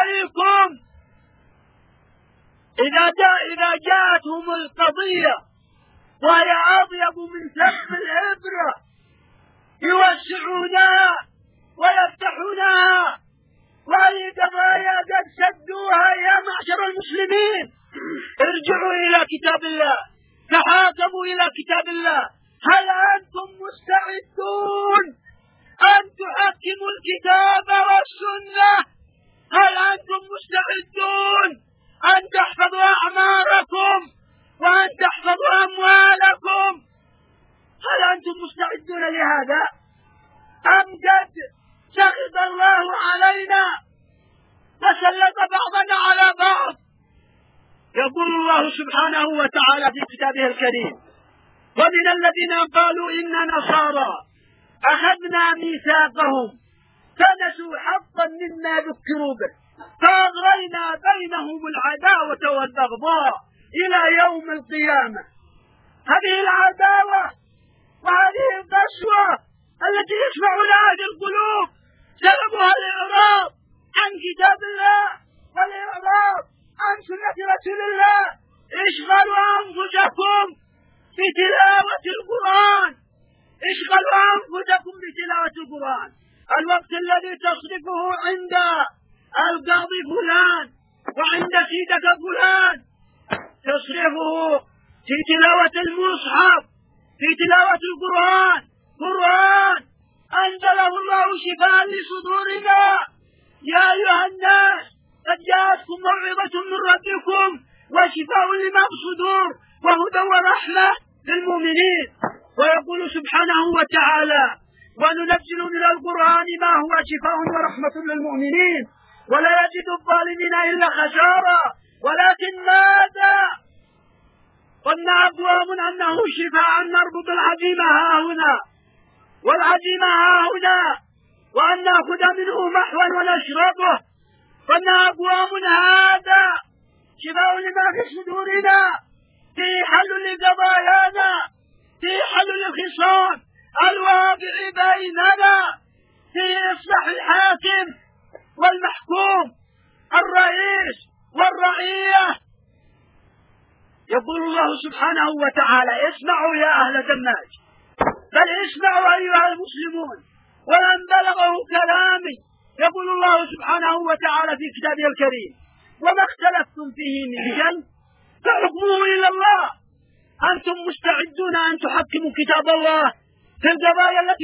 إذا جاءتهم القضية وهي أضيب من سقف الإبرة يوسعونها ويفتحونها، وهذه قضايا قد سدوها. يا معشر المسلمين، ارجعوا إلى كتاب الله، تحاكموا إلى كتاب الله. هل أنتم مستعدون أن تحكموا الكتاب والسنة؟ هل أنتم مستعدون أن تحفظوا أعماركم وأن تحفظوا أموالكم؟ هل أنتم مستعدون لهذا؟ أم قد سخط الله علينا وسلط بعضنا على بعض؟ يقول الله سبحانه وتعالى في كتابه الكريم: ومن الذين قالوا إن نصارى أخذنا ميثاقهم فنسوا حظا مما ذكروا به فأغرينا بينهم العداوة والبغضاء إلى يوم القيامة. هذه العداوة وهذه القسوة التي يسمع لها في القلوب سببها الإعراض عن كتاب الله والإعراض عن سنة رسول الله. اشغلوا أنفسكم بتلاوة القرآن، اشغلوا أنفسكم بتلاوة القرآن. الوقت الذي تصرفه عند القاضي فلان وعند سيدك فلان تصرفه في تلاوة المصحف، في تلاوة القرآن. قرآن أنزله الله شفاء لصدورنا. يا أيها الناس، قد جاءتكم موعظة من ربكم وشفاء لما في الصدور وهدى ورحمة للمؤمنين. ويقول سبحانه وتعالى: وننزل من القرآن ما هو شفاء ورحمة للمؤمنين ولا يجد الظالمين إلا خسارا. ولكن ماذا ظن أقوام أنه شفاء نربط العجيم ها هنا والعجيم ها هنا وأن نأخذ منه محوا ونشربه. ظن أقوام هذا شفاء لما في صدورنا، في حل لقضايانا، في حل للخصام الواقع بيننا، في إصلاح الحاكم والمحكوم، الرئيس والرعية. يقول الله سبحانه وتعالى: اسمعوا يا أهل دماج، بل اسمعوا أيها المسلمون ولن بلغه كلامي. يقول الله سبحانه وتعالى في كتابه الكريم: وما اختلفتم فيه من شيء فحكمه إلى الله. أنتم مستعدون أن تحكموا كتاب الله في القضايا التي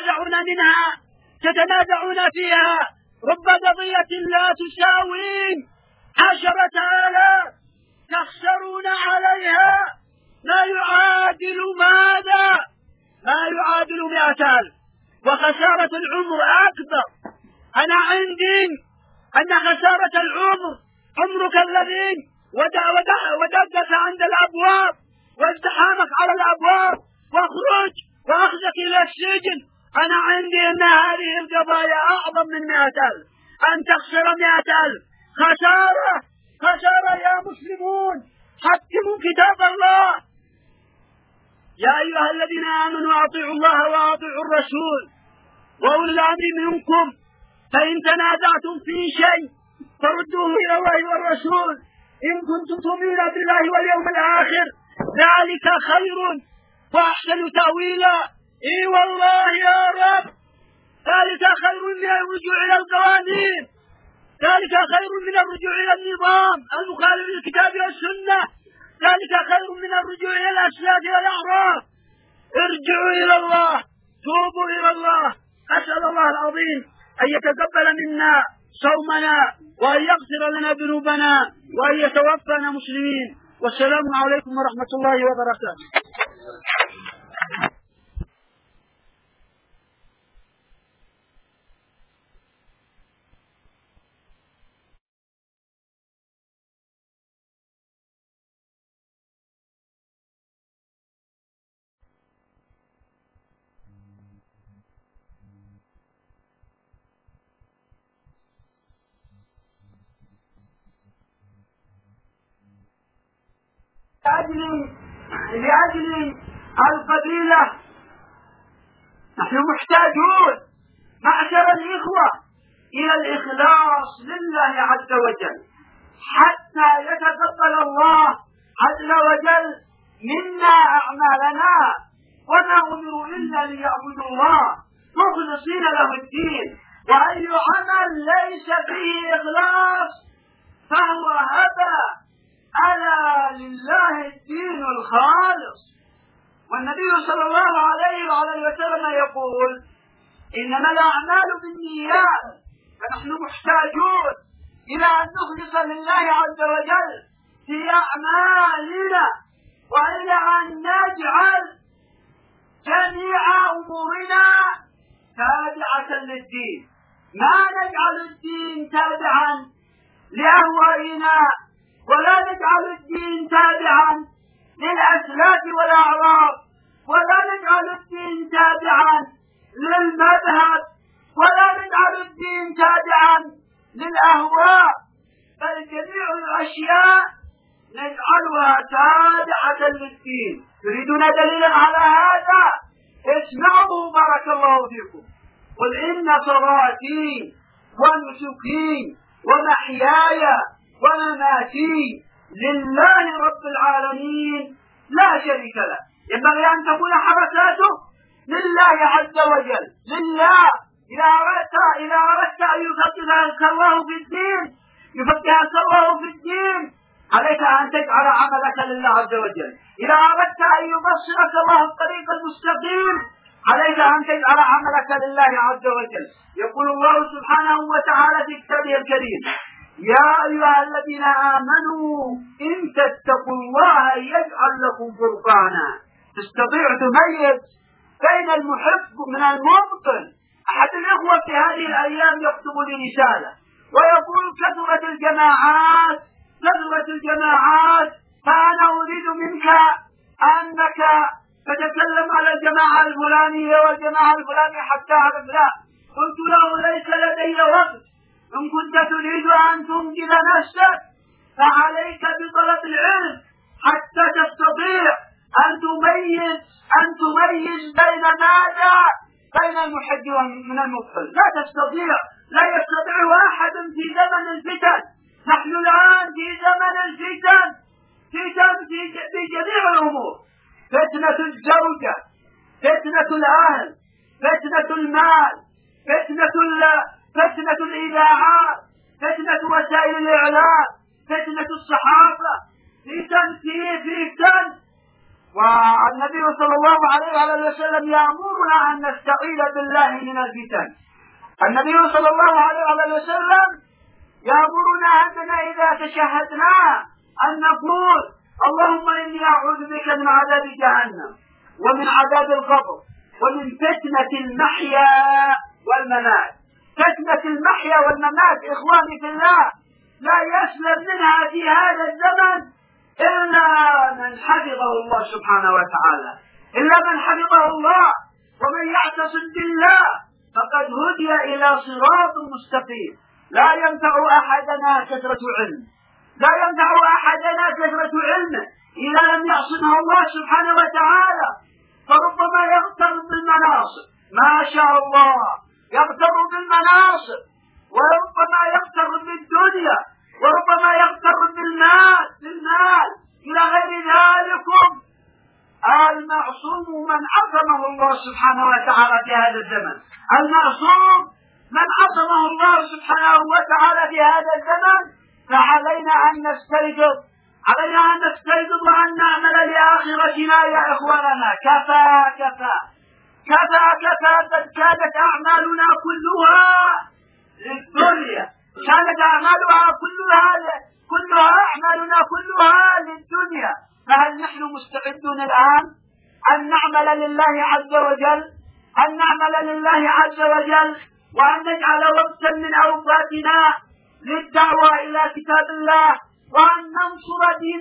تتنازعون فيها؟ رب قضية لا تساوي 10,000 تخسرون عليها لا يعادل ماذا؟ لا يعادل 100,000. وخسارة العمر أكبر. أنا عندي أن خسارة العمر عمرك الذي ودقت عند الأبواب وازدحامك على الأبواب واخرج وأخذك إلى السجن. أنا عندي أن هذه القضايا أعظم من 100,000. أن تخسر 100,000 خسارة يا مسلمون. حكموا كتاب الله. يا أيها الذين آمنوا أطيعوا الله وأطيعوا الرسول وأولي الأمر منكم، فإن تنازعتم في شيء فردوه إلى الله والرسول إن كنتم تؤمنون بالله واليوم الآخر، ذلك خير وأحسن تأويلا. إي والله يا رب، ذلك خير من الرجوع إلى القوانين، ذلك خير من الرجوع إلى النظام المخالف للكتاب والسنة، ذلك خير من الرجوع إلى الأسلاف والأعراف. ارجعوا إلى الله، توبوا إلى الله. أسأل الله العظيم أن يتقبل منا صومنا وأن يغفر لنا ذنوبنا وأن يتوفانا مسلمين. والسلام عليكم ورحمة الله وبركاته. لأجل القبيلة نحن محتاجون معشر الإخوة إلى الإخلاص لله عز وجل حتى يتقبل الله عز وجل منا أعمالنا، وما أمروا إلا ليعبدوا الله مخلصين له الدين، وأي عمل ليس فيه إخلاص فهو هبى. ألا لله الدين الخالص. والنبي صلى الله عليه وسلم يقول إنما الأعمال بالنيات، فنحن محتاجون إلى أن نخلص لله عز وجل في أعمالنا، وإلى أن نجعل جميع أمورنا تابعة للدين، ما نجعل الدين تابعا لأهوائنا، ولا نجعل الدين تابعا للأسلاف والأعراض، ولا نجعل الدين تابعا للمذهب، ولا نجعل الدين تابعا للأهواء، بل جميع الأشياء نجعلها تابعة للدين. تريدون دليلا على هذا؟ اسمعوا بارك الله فيكم. قل إن صلاتي ونسكي ومحياي ومماتي لله رب العالمين لا شريك له. ينبغي أن تكون حركاته لله عز وجل، لله. إذا أردت أن يفقهك الله في الدين، يفقهك الله في الدين، عليك أن تجعل عملك لله عز وجل. إذا أردت أن يبصرك الله الطريق المستقيم، عليك أن تجعل عملك لله عز وجل. يقول الله سبحانه وتعالى في كتابه الكريم: يا أيها الذين آمنوا إن تتقوا الله يجعل لكم فرقانا. تستطيع تميز بين المحب من المبطل. أحد الإخوة في هذه الأيام يكتب لي رسالة ويقول: كثرت الجماعات، فأنا أريد منك أنك تتكلم على الجماعة الفلانية والجماعة الفلانية حتى أعرف. لا، قلت له: ليس لدي وقت. إن كنت تريد أن تنجز نفسك فعليك بطلب العلم حتى تستطيع أن تميز بين ماذا؟ بين المحب من المبطل. لا يستطيع أحد في زمن الفتن. نحن الآن في زمن الفتن في جميع الأمور: فتنة الزوجة، فتنة الأهل، فتنة المال، فتنة الإذاعات، فتنة وسائل الإعلام، فتنة الصحافة، فتن. والنبي صلى الله عليه وسلم يأمرنا أن نستعيذ بالله من الفتن. النبي صلى الله عليه وسلم يأمرنا أننا إذا تشهدنا أن نقول: اللهم إني أعوذ بك من عذاب جهنم ومن عذاب القبر ومن فتنة المحيا والممات. فتنة المحيا والممات إخواني في الله لا يسلم منها في هذا الزمن إلا من حفظه الله سبحانه وتعالى، إلا من حفظه الله. ومن يعتصم بالله فقد هدي إلى صراط مستقيم. لا ينفع أحدنا كثرة علمه إذا لم يعصمه الله سبحانه وتعالى، فربما يغتر بالمناصب، ما شاء الله، يغتر بالمناصب، وربما يغتر بالدنيا، وربما يغتر بالمال إلى غير ذلك. المعصوم من عصمه الله سبحانه وتعالى في هذا الزمن، المعصوم من عصمه الله سبحانه وتعالى في هذا الزمن. فعلينا أن نستيقظ وأن نعمل لآخرتنا يا إخواننا. كفى قد كانت أعمالنا كلها للدنيا، كانت أعمالنا للدنيا. فهل نحن مستعدون الآن أن نعمل لله عز وجل، وأن نجعل وقتا من أوقاتنا للدعوة إلى كتاب الله، وأن ننصر دين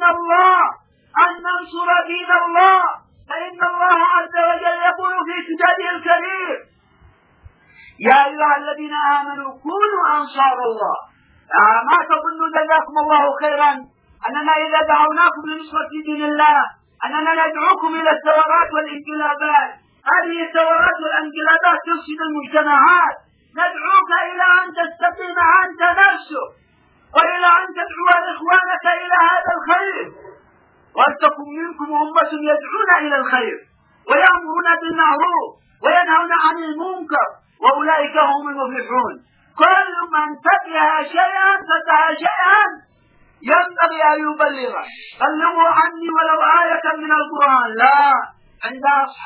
الله، فإن الله عز وجل يقول في كتابه الكريم: يا أيها الذين آمنوا كونوا أنصار الله. ما تظنوا جزاكم الله خيرا أننا إذا دعوناكم لنصرة دين الله أننا ندعوكم إلى الثورات والانقلابات. هذه الثورات والانقلابات تفسد المجتمعات. ندعوك إلى أن تستقيم أنت نفسك وإلى أن تدعو إخوانك إلى هذا الخير، ولتكن منكم أمة يدعون إلى الخير ويأمرون بالمعروف وينهون عن المنكر وأولئك هم المفلحون. كل من فتح شيئا ينبغي أن يبلغه. بلغوا عني ولو آية من القرآن. لا، عند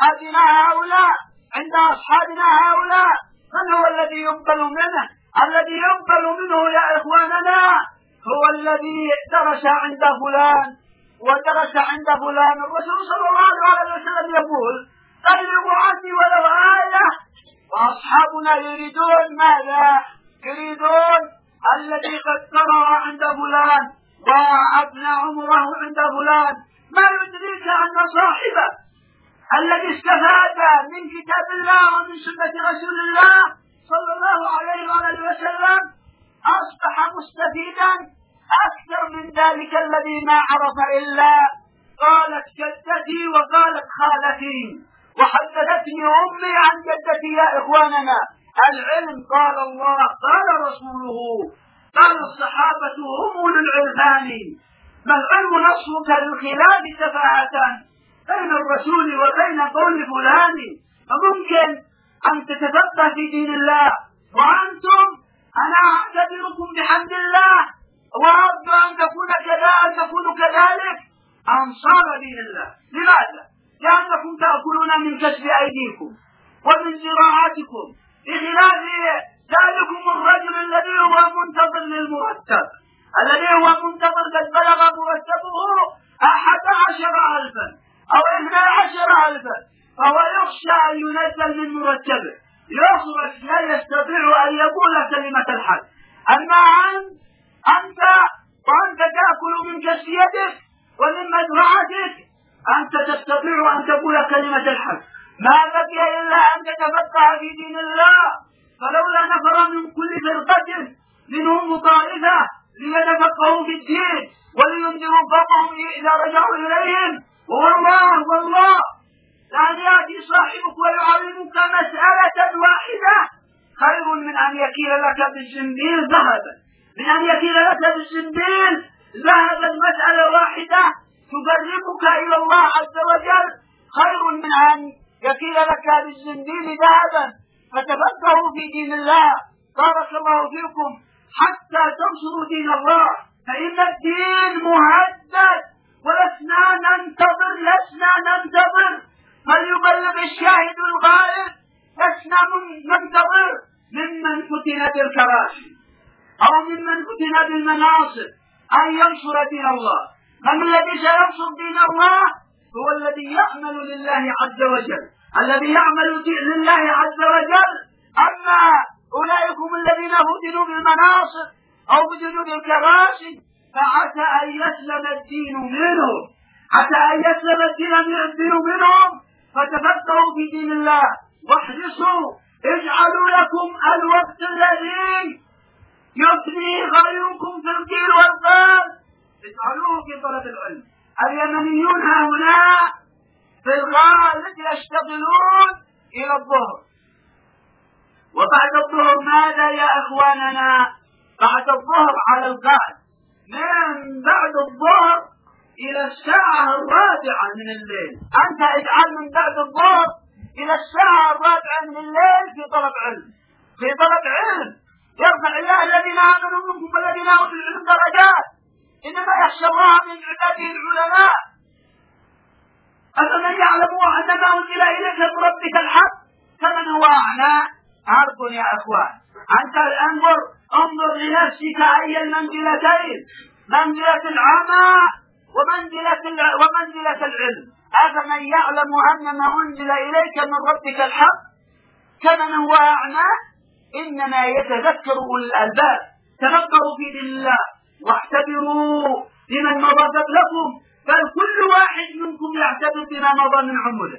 أصحابنا هؤلاء من هو الذي يقبل منه؟ الذي يقبل منه يا إخواننا هو الذي درس عند فلان ودرس عند فلان. الرسول صلى الله عليه وسلم يقول بلغوا عني ولو آية، وأصحابنا يريدون ماذا؟ يريدون الذي قد قرأ عند فلان وأبنى عمره عند فلان. ما يدريك أن صاحبه الذي استفاد من كتاب الله ومن سنة رسول الله صلى الله عليه وسلم أصبح مستفيدا أكثر من ذلك الذي ما عرف إلا قالت جدتي وقالت خالتي وحدثتني أمي عن جدتي. يا إخواننا، العلم قال الله قال رسوله قال الصحابة هم أولو العرفان، ما العلم نصفك للخلاف سفاهة بين الرسول وبين قول فلان. فممكن أن تتفقه في دين الله وأنتم، أنا أعتبركم بحمد الله وأرجو أن تكونوا كذلك أنصار دين الله. لماذا؟ لأنكم تأكلون من كسب أيديكم ومن زراعتكم، بخلاف ذلكم الرجل الذي هو منتظر للمرتب، الذي هو منتظر قد بلغ مرتبه 11,000 أو 12,000، فهو يخشى أن ينزل من مرتبه، يخرج لا يستطيع أن يقول كلمة الحق. أما أنت وأنت تأكل من كسب يدك ومن مزرعتك أنت تستطيع أن تقول كلمة الحق. ما بقي إلا أن تتفقه في دين الله. فلولا نفر من كل فرقة منهم طائفة ليتفقهوا في الدين ولينذروا قومهم إذا رجعوا إليهم. والله لأن يأتي صاحبك ويعلمك مسألة واحدة خير من أن يكيل لك بالزنبيل ذهبا، من أن يكيل لك بالزنبيل ذهبا. مسألة واحدة تقربك إلى الله عز وجل خير من أن يكيل لك بالزنبيل ذهبا. فتفقهوا في دين الله بارك الله فيكم حتى تنصروا دين الله، فإن الدين مهدد ولسنا ننتظر فليبلغ الشاهد الغائب. لسنا ننتظر ممن فتن بالكراسي أو ممن فتن بالمناصب أن ينصر دين الله. من الذي سينصر دين الله؟ هو الذي يعمل لله عز وجل، الذي يعمل لله عز وجل. أما أولئكم الذين فتنوا بالمناصب أو فتنوا بالكراسي فعسى أن يسلم الدين منهم، منهم. فتفكروا في دين الله واحرصوا، اجعلوا لكم الوقت الذي يفني غيركم في القيل والقال اجعلوه في طلب العلم. اليمنيون هؤلاء في الغالب يشتغلون إلى الظهر، وبعد الظهر ماذا يا إخواننا؟ بعد الظهر على الغالب من بعد الظهر إلى الساعة 4 من الليل. أنت اجعل من بعد الظهر إلى الساعة 4 من الليل في طلب علم، يرفع الله الذين آمنوا منكم والذين أوتوا العلم درجات. إنما يخشى الله من عباده العلماء. أفمن يعلم أن ما أنزل إليك من ربك الحق كمن هو أعمى. عرض يا أخوان، أنت انظر لنفسك أي المنزلتين، منزلة العمى ومنزلة العلم. أفمن يعلم أن ما أنزل إليك من ربك الحق كمن هو أعمى. إنما يتذكر أولي الألباب. تفكروا في دين الله واعتبروا بمن مضى قبلكم، بل كل واحد منكم يعتبر بما مضى من عمره،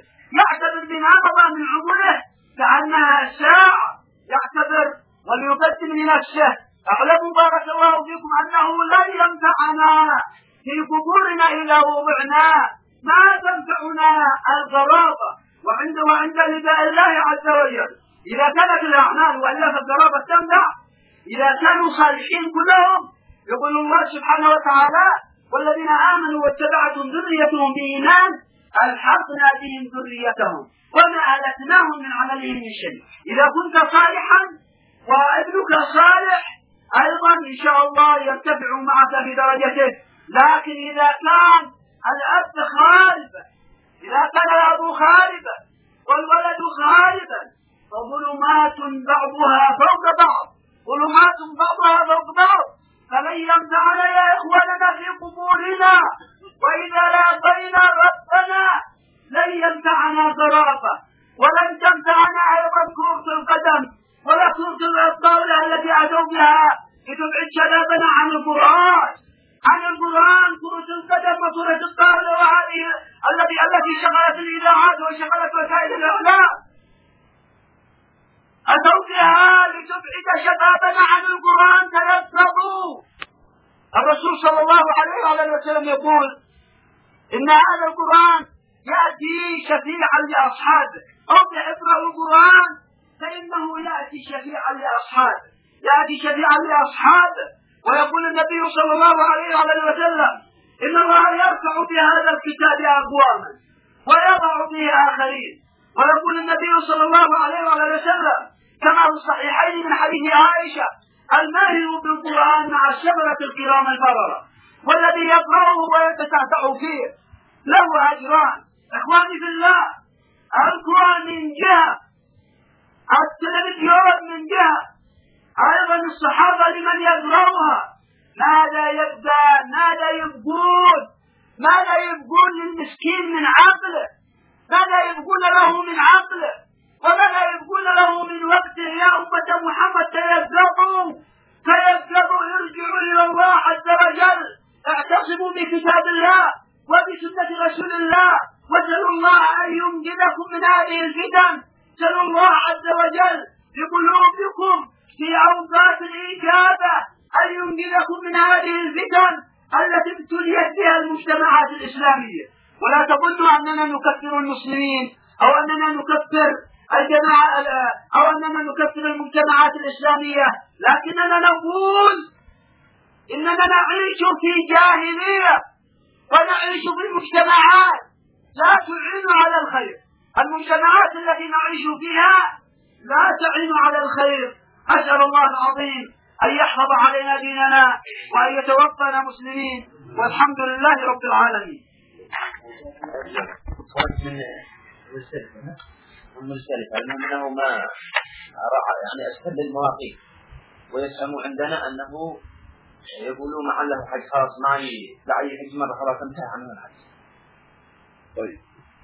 كأنها ساعة يعتبر وليقدم لنفسه. اعلموا بارك الله فيكم أنه لن ينفعنا في قبورنا إذا وضعنا، ما تنفعنا الغرابة وعند نداء الله عز وجل. إذا كانت الأعمال وإلا فالغرابة تنفع، إذا كانوا صالحين كلهم يقول الله سبحانه وتعالى: والذين آمنوا واتبعتهم ذريتهم بإيمان ألحقنا بهم ذريتهم وما ألتناهم من عملهم من شيء. إذا كنت صالحا وابنك صالح أيضا إن شاء الله يرتفع معك في درجته. لكن إذا كان الأب خاربا، إذا كان الأب خاربا والولد خاربا فظلمات بعضها فوق بعض، ظلمات بعضها فوق بعض. فلن يمتعنا يا إخواننا في قبورنا وإذا لاقينا ربنا لن يمتعنا ضرافة، ولن تمتعنا أيضا كرة القدم ولا كرة الطاولة التي أتوا بها لتبعد شبابنا عن القرآن، عن القرآن. كرة القدم وكرة الطاولة وهذه التي شغلت الإذاعات وشغلت وسائل الإعلام أتوا بها لتبعد شبابنا عن القرآن. تيقظوا. الرسول صلى الله عليه وسلم يقول: إن هذا القرآن يأتي شفيعا لأصحابه، أو اقرأوا القرآن فإنه يأتي شفيعا لأصحابه، يأتي شفيعا لأصحابه. ويقول النبي صلى الله عليه وسلم: إن الله يرفع بهذا الكتاب أقواما ويضع به آخرين. ويقول النبي صلى الله عليه وسلم كما في الصحيحين من حديث عائشة: الماهر بالقرآن مع الشبرة الكرام البررة، والذي يقرأه ويتتعتع فيه له أجران. إخواني في الله، القرآن من جهة، التلفزيون من جهة، أيضا الصحابة لمن يقرأها ماذا يبقون للمسكين من عقله، ماذا يبقون له من عقله، وماذا يبقون له من وقته. يا أمة محمد تيقظوا، ارجعوا إلى الله عز وجل، اعتصموا بكتاب الله وبسنة رسول الله، واسألوا الله أن ينجدكم من هذه الفتن. سألوا الله عز وجل بقلوبكم في أوقات الإجابة أن ينجدكم من هذه الفتن التي ابتليت بها المجتمعات الإسلامية. ولا تظنوا أننا نكفر المسلمين أو أننا نكفر الجماعة أو أننا نكفر المجتمعات الإسلامية، لكننا نقول إننا نعيش في جاهلية ونعيش في مجتمعات لا تعين على الخير. المجتمعات التي نعيش فيها لا تعين على الخير. أسأل الله العظيم أن يحفظ علينا ديننا وأن يتوفانا مسلمين، والحمد لله رب العالمين. المختلفة أنه ما رأى يعني أسهل المواقيت، ويفهم عندنا أنه يقولوا مع له حج خاص معي لأي حج مرة خلاص انتهى عنه الحج. طيب،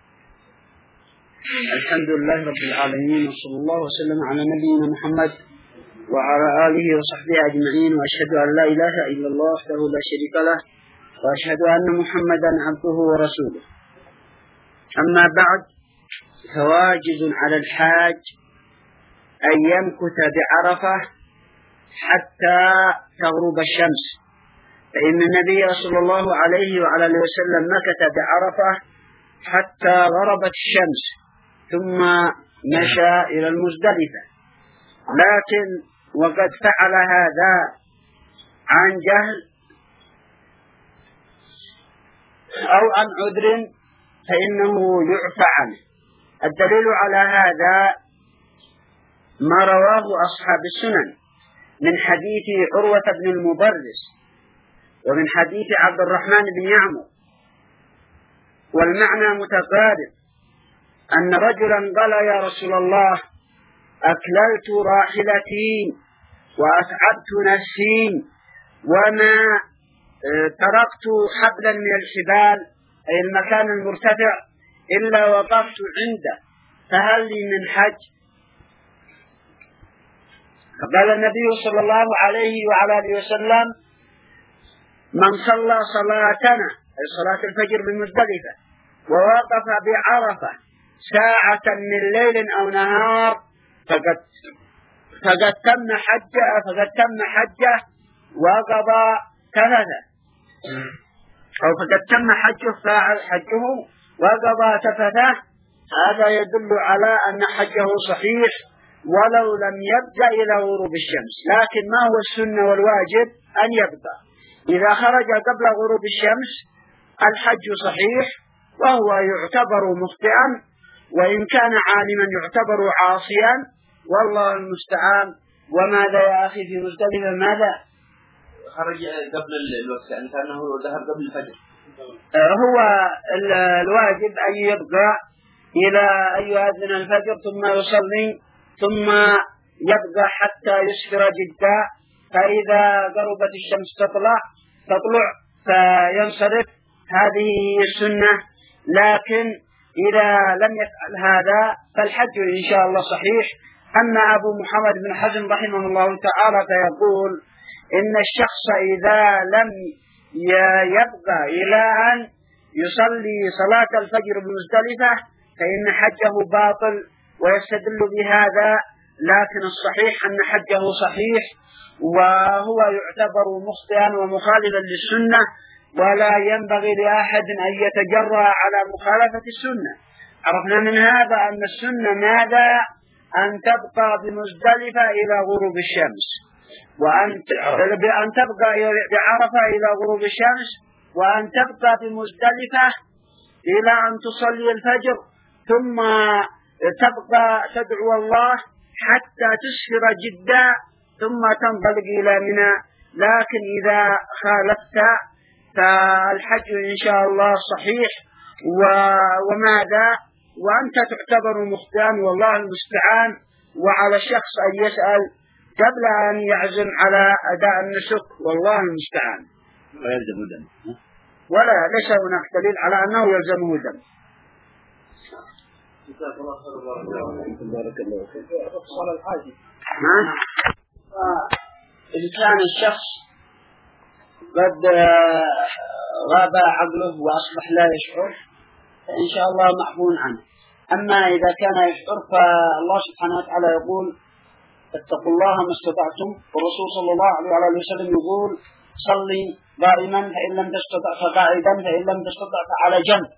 الحمد لله رب العالمين، وصلى الله وسلم على نبينا محمد وعلى آله وصحبه أجمعين، وأشهد أن لا إله إلا الله وحده لا شريك له، وأشهد أن محمدا عبده ورسوله. أما بعد، فواجب على الحاج أن يمكث بعرفة حتى تغرب الشمس، فإن النبي صلى الله عليه وعلى وسلم مكث بعرفة حتى غربت الشمس ثم مشى إلى المزدلفة. لكن وقد فعل هذا عن جهل أو عن عذر فإنه يعفى عنه. الدليل على هذا ما رواه أصحاب السنن من حديث عروة بن المبرز ومن حديث عبد الرحمن بن يعمر، والمعنى متقارب، أن رجلا قال: يا رسول الله، أكللت راحلتي وأتعبت نفسي وما تركت حبلا من الحبال، أي المكان المرتفع، إلا وقفت عنده، فهل لي من حج؟ فقال النبي صلى الله عليه وعلى آله وسلم: من صلى صلاتنا، أي صلاة الفجر بمزدلفة، ووقف بعرفة ساعة من ليل أو نهار فقد تم حجه وقضى تفثه، أو فقد تم حجه وقضى تفثه. هذا يدل على أن حجه صحيح ولو لم يبدأ إلى غروب الشمس. لكن ما هو السنة والواجب؟ أن يبدأ إذا خرج قبل غروب الشمس الحج صحيح وهو يعتبر مخطئا، وإن كان عالما يعتبر عاصيا، والله المستعان. وماذا يا أخي في مزدلفة ماذا؟ خرج قبل الوقت، يعني كأنه ذهب قبل الفجر. هو الواجب أن يبقى إلى أن يؤذن الفجر ثم يصلي، ثم يبقى حتى يسفر جدا، فإذا غربت الشمس تطلع فينصرف. هذه هي السنة. لكن إذا لم يفعل هذا فالحج إن شاء الله صحيح. أما أبو محمد بن حزم رحمه الله تعالى فيقول إن الشخص إذا لم يبقى إلى أن يصلي صلاة الفجر بمزدلفة فإن حجه باطل، ويستدل بهذا. لكن الصحيح أن حجه صحيح، وهو يعتبر مخطئا ومخالفا للسنة، ولا ينبغي لأحد أن يتجرأ على مخالفة السنة. عرفنا من هذا أن السنة ماذا؟ أن تبقى بمزدلفة إلى غروب الشمس، وأن تبقى بعرفة إلى غروب الشمس، وأن تبقى بمزدلفة إلى أن تصلي الفجر، ثم تبقى تدعو الله حتى تسفر جدا، ثم تنطلق إلى منى. لكن إذا خالفت فالحج إن شاء الله صحيح. وماذا؟ وأنت تعتبر مخطئا، والله المستعان. وعلى الشخص أن يسأل قبل أن يعزم على أداء النسك، والله المستعان. لا يلزم دم، ولا ليس هناك دليل على أنه يلزمه دم. بارك الله فيك. صلاة الحاج. إذا كان الشخص قد غاب عقله وأصبح لا يشعر فإن شاء الله معفو عنه. أما إذا كان يشعر فالله سبحانه وتعالى يقول اتقوا الله ما استطعتم، والرسول صلى الله عليه وسلم يقول صلي قائما فإن لم تستطع فقاعدا، فإن لم تستطع فعلى جنب.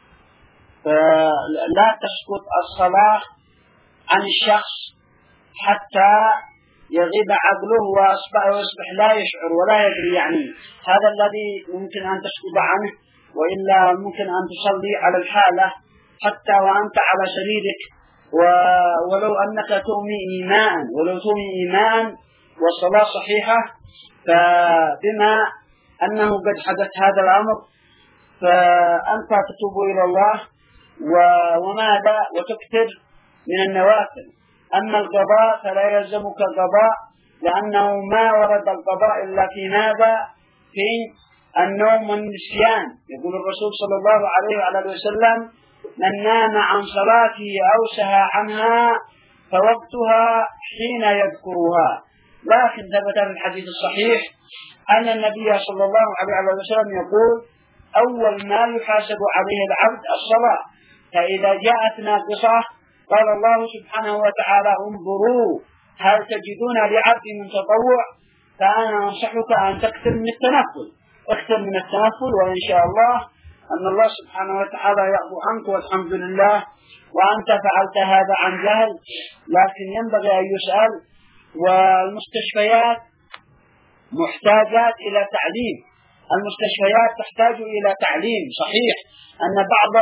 فلا تسقط الصلاة عن الشخص حتى يغيب عقله ويصبح لا يشعر ولا يدري. يعني هذا الذي ممكن أن تسقط عنه، وإلا ممكن أن تصلي على الحالة حتى وأنت على سريرك، ولو أنك تؤمي إيماء والصلاة صحيحة. فبما أنه قد حدث هذا الأمر فأنت تتوب إلى الله وماذا وتكثر من النوافل. أما القضاء فلا يلزمك القضاء، لأنه ما ورد القضاء إلا في ماذا؟ في النوم والنسيان. يقول الرسول صلى الله عليه وسلم من نام عن صلاته أو سهى عنها فوقتها حين يذكرها. لكن ثبت في الحديث الصحيح أن النبي صلى الله عليه وسلم يقول أول ما يحاسب عليه العبد الصلاة، فإذا جاءت ناقصة قال الله سبحانه وتعالى انظروا هل تجدون لعبد من تطوع، فأنا أنصحك أن تكثر من التنفل. اكثر من التنفل، وإن شاء الله أن الله سبحانه وتعالى يعفو عنك والحمد لله. وأنت فعلت هذا عن جهل، لكن ينبغي أن يسأل. والمستشفيات محتاجات إلى تعليم، المستشفيات تحتاج إلى تعليم. صحيح أن بعض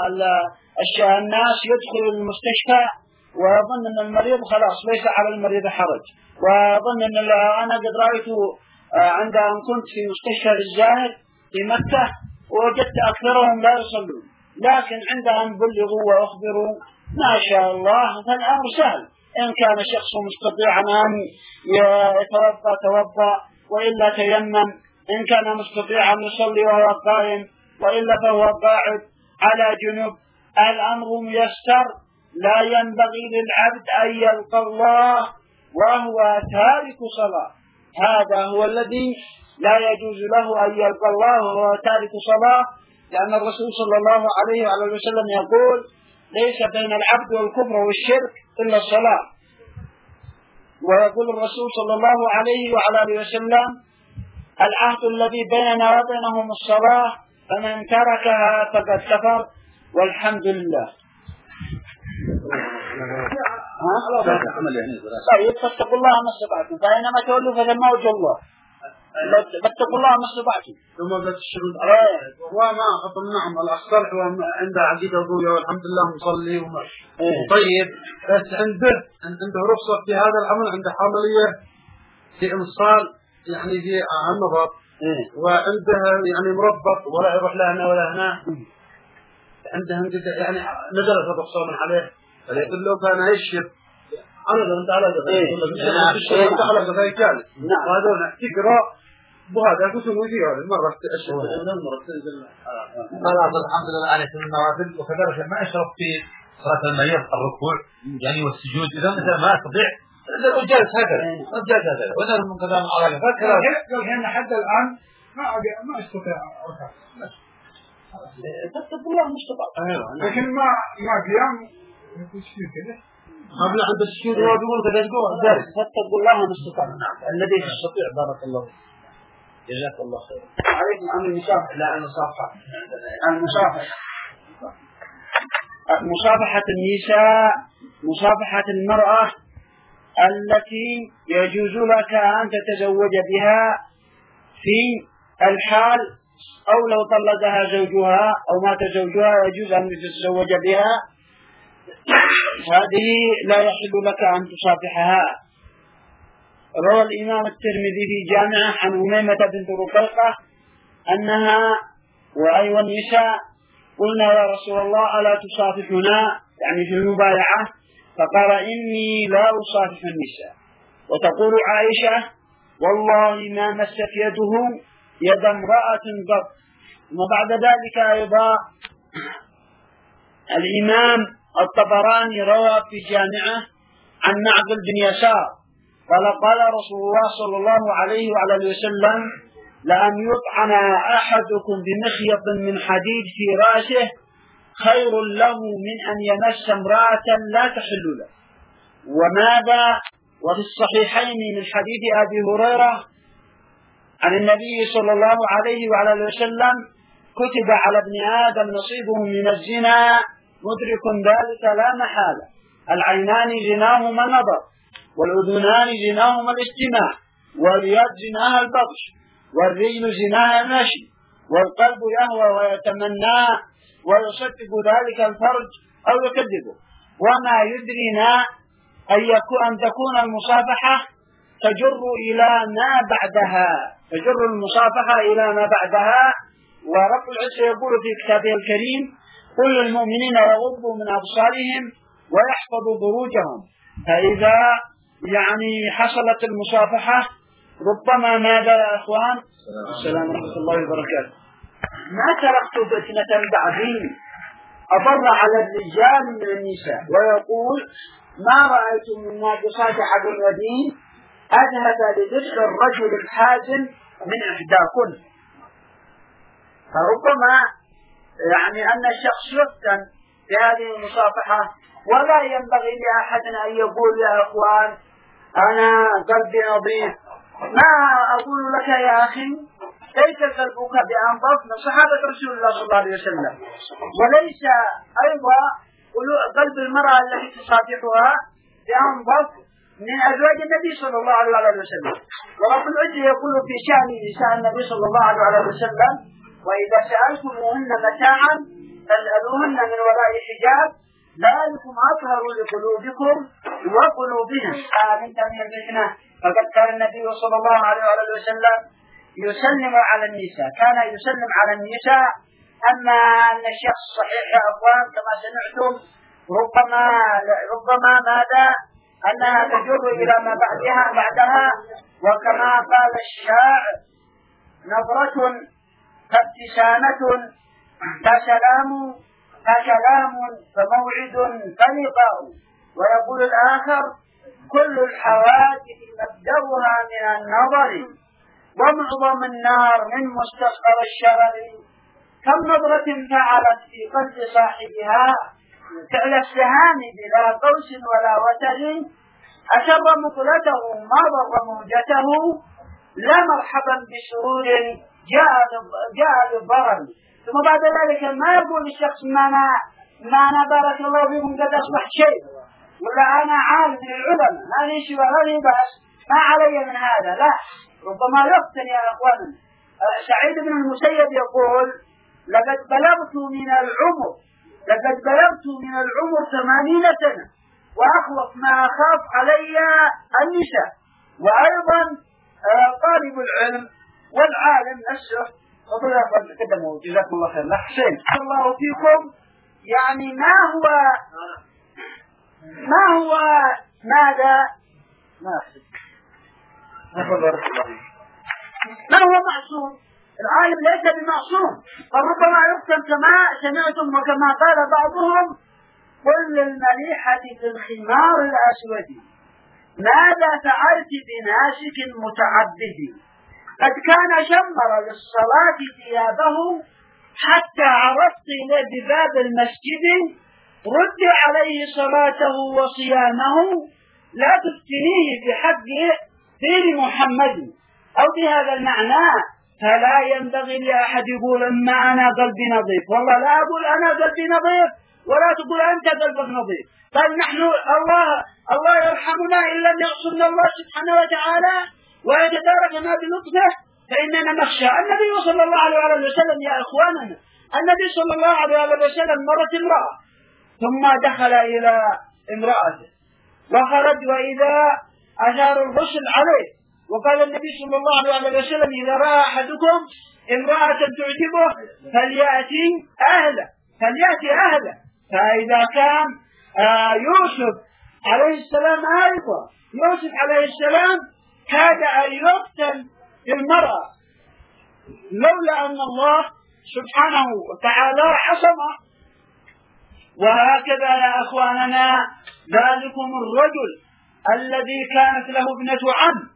الناس يدخل المستشفى ويظن أن المريض خلاص ليس على المريض حرج، ويظن أن أنا قد رأيت عندما كنت في مستشفى الزاهد في مكة ووجدت أكثرهم لا يصلون، لكن عندما بلغوا وأخبروا ما شاء الله فالأمر سهل. إن كان شخص مستطيعا أن يتوضأ توضأ، وإلا تيمم. إن كان مستطيعا يصلي وهو قائم، وإلا فهو قاعد على جنب. الأمر ميسر. لا ينبغي للعبد أن يلقى الله وهو تارك صلاة. هذا هو الذي لا يجوز له أن يلقى الله وهو تارك صلاة، لأن الرسول صلى الله عليه وسلم يقول ليس بين العبد والكفر والشرك إلا الصلاة. ويقول الرسول صلى الله عليه وسلم العهد الذي بيننا وبينهم الصلاة، فمن تركها فقد كفر. والحمد لله. طيب فاتقوا الله ما استطعتم، فإنما تولوا فثم وجه الله. فاتقوا الله ما استطعتم. ثم بتشرد وما خطم نعم الصالح عنده عقيدة قوية والحمد لله مصلي طيب، بس عنده رخصة في هذا العمل، عنده حاملية في إنصال يعني في النظر، وعنده يعني مربط ولا يروح لا هنا ولا هنا، عنده يعني نزلت الرخصة من عليه، فليقول له كان يشرب أنا لو أنت على ذلك أنت على ذلك جالس وهذا تقرأ وهذا كتب وجيه مرة تأشر مرة تنزل. خلاص الحمد لله أنا سن النوافل، وكذلك ما أشرف في صلاة المريض الركوع يعني والسجود، إذا مثلا ما أستطيع جالس هكذا جالس هكذا وذلك من كلام على فكرة قال هنا حتى الآن ما أستطيع أركع. فاتقوا الله ما استطعتم. لكن ما قيام يصير كذا. قبل عند السجود هو يقول كذا جالس. فاتقوا الله ما استطعتم. الذي يستطيع بارك الله جزاك الله خير. عليكم عن المصافحة. لا مصافحة النساء، مصافحة المرأة التي يجوز لك أن تتزوج بها في الحال، أو لو طلقها زوجها أو مات زوجها يجوز أن تتزوج بها، هذه لا يحل لك أن تصافحها. روى الإمام الترمذي في جامعه عن أميمة بنت رقيقة أنها وأيها النساء قلنا يا رسول الله ألا تصافحنا يعني في المبايعة، فقال إني لا أصافح النساء. وتقول عائشة والله ما مست يده يد امرأة قط. وبعد ذلك أيضا الإمام الطبراني روى في جامعه عن معقل بن يسار قال رسول الله صلى الله عليه وعلى وسلم لأن يطعن أحدكم بمخيط من حديد في رأسه خير له من أن يمس امرأة لا تحل له. وماذا؟ وفي الصحيحين من حديث أبي هريرة عن النبي صلى الله عليه وعلى وسلم كتب على ابن آدم نصيبه من الزنا مدرك ذلك لا محالة. العينان زناهما النظر، والأذنان زناهما الاستماع، واليد زناها البطش، والرجل زناها المشي، والقلب يهوى ويتمنى ويصدق ذلك الفرج أو يكذبه. وما يدرينا أن تكون المصافحة تجر إلى ما بعدها، تجر المصافحة إلى ما بعدها. ورب العزة يقول في كتابه الكريم كل المؤمنين يغضوا من أبصارهم ويحفظوا فروجهم. فإذا يعني حصلت المصافحة ربما ماذا يا أخوان؟ السلام ورحمة الله وبركاته. ما تركت فتنة بعدي أضر على الرجال من النساء. ويقول ما رأيت من ناقصات عقل ودين أذهب لذكر الرجل الحازم من إحداكن. فربما يعني أن الشخص يفتن في هذه المصافحة، ولا ينبغي لأحد أن يقول يا أخوان أنا قلبي نظيف. ما أقول لك يا أخي ليس قلبك بأنظف من صحابة رسول الله صلى الله عليه وسلم، وليس أيضا قلب المرأة التي تصافحها بأنظف من أزواج النبي صلى الله عليه وسلم. ورب العزة يقول في شأن نساء النبي صلى الله عليه وسلم وإذا سألتموهن متاعا فاسألوهن من وراء حجاب ذلكم أطهر لقلوبكم وقلوبهم. آمين من الفتنة. فقد كان النبي صلى الله عليه وسلم يسلم على النساء، كان يسلم على النساء. أما أن الشخص صحيح يا أخوان كما سمعتم ربما ماذا أنها تجر إلى ما بعدها. وكما قال الشاعر نظرة فابتسامة فكلام فموعد فلقاء. ويقول الآخر كل الحوادث مبدأها من النظر ومعظم النار من مستصغر الشرر. كم نظرة فعلت في قلب صاحبها فعل السهام بلا قوس ولا وتر. أسر مقلته ما ضر موجته لا مرحبا بسرور جاء بالضرر. ثم بعد ذلك ما يقول الشخص ما أنا بارك الله فيكم قد أصبح شيء ولا أنا عالم من العلماء ما لي سوى هذه بأس ما علي من هذا، لا، ربما يفتن يا أخواننا. سعيد بن المسيب يقول لقد بلغت من العمر 80 سنة وأخوف ما أخاف علي النساء. وأيضا طالب العلم والعالم نفسه قدموا جزاكم الله خير. حسين الله فيكم، يعني ما هو ماذا ما هو معصوم؟ العالم ليس بمعصوم، فربما يفتن كما سمعتم وكما قال بعضهم: قل للمليحة في الخمار الأسود ماذا فعلت بناسك متعبد، قد كان شمر للصلاة ثيابه حتى عرفت إلى بباب المسجد، رد عليه صلاته وصيامه، لا تفتنيه بحق دين محمد. أو بهذا المعنى فلا ينبغي لأحد يقول إما أنا قلبي نظيف، والله لا أقول أنا قلبي نظيف ولا تقول أنت قلبك نظيف. قال نحن الله يرحمنا إن لم يغفرنا الله سبحانه وتعالى ويتداركنا بلطفه فإننا نخشى. النبي صلى الله عليه وسلم يا إخواننا، النبي صلى الله عليه وسلم مرت امرأة ثم دخل إلى امرأته وخرج وإذا أثار الغسل عليه، وقال النبي صلى الله عليه وسلم: إذا رأى أحدكم امرأة تعجبه فليأتي أهله. فإذا كان يوسف عليه السلام أيضا، يوسف عليه السلام كاد أن يقتل المرأة لولا أن الله سبحانه وتعالى عصمه. وهكذا يا أخواننا ذلكم الرجل الذي كانت له ابنة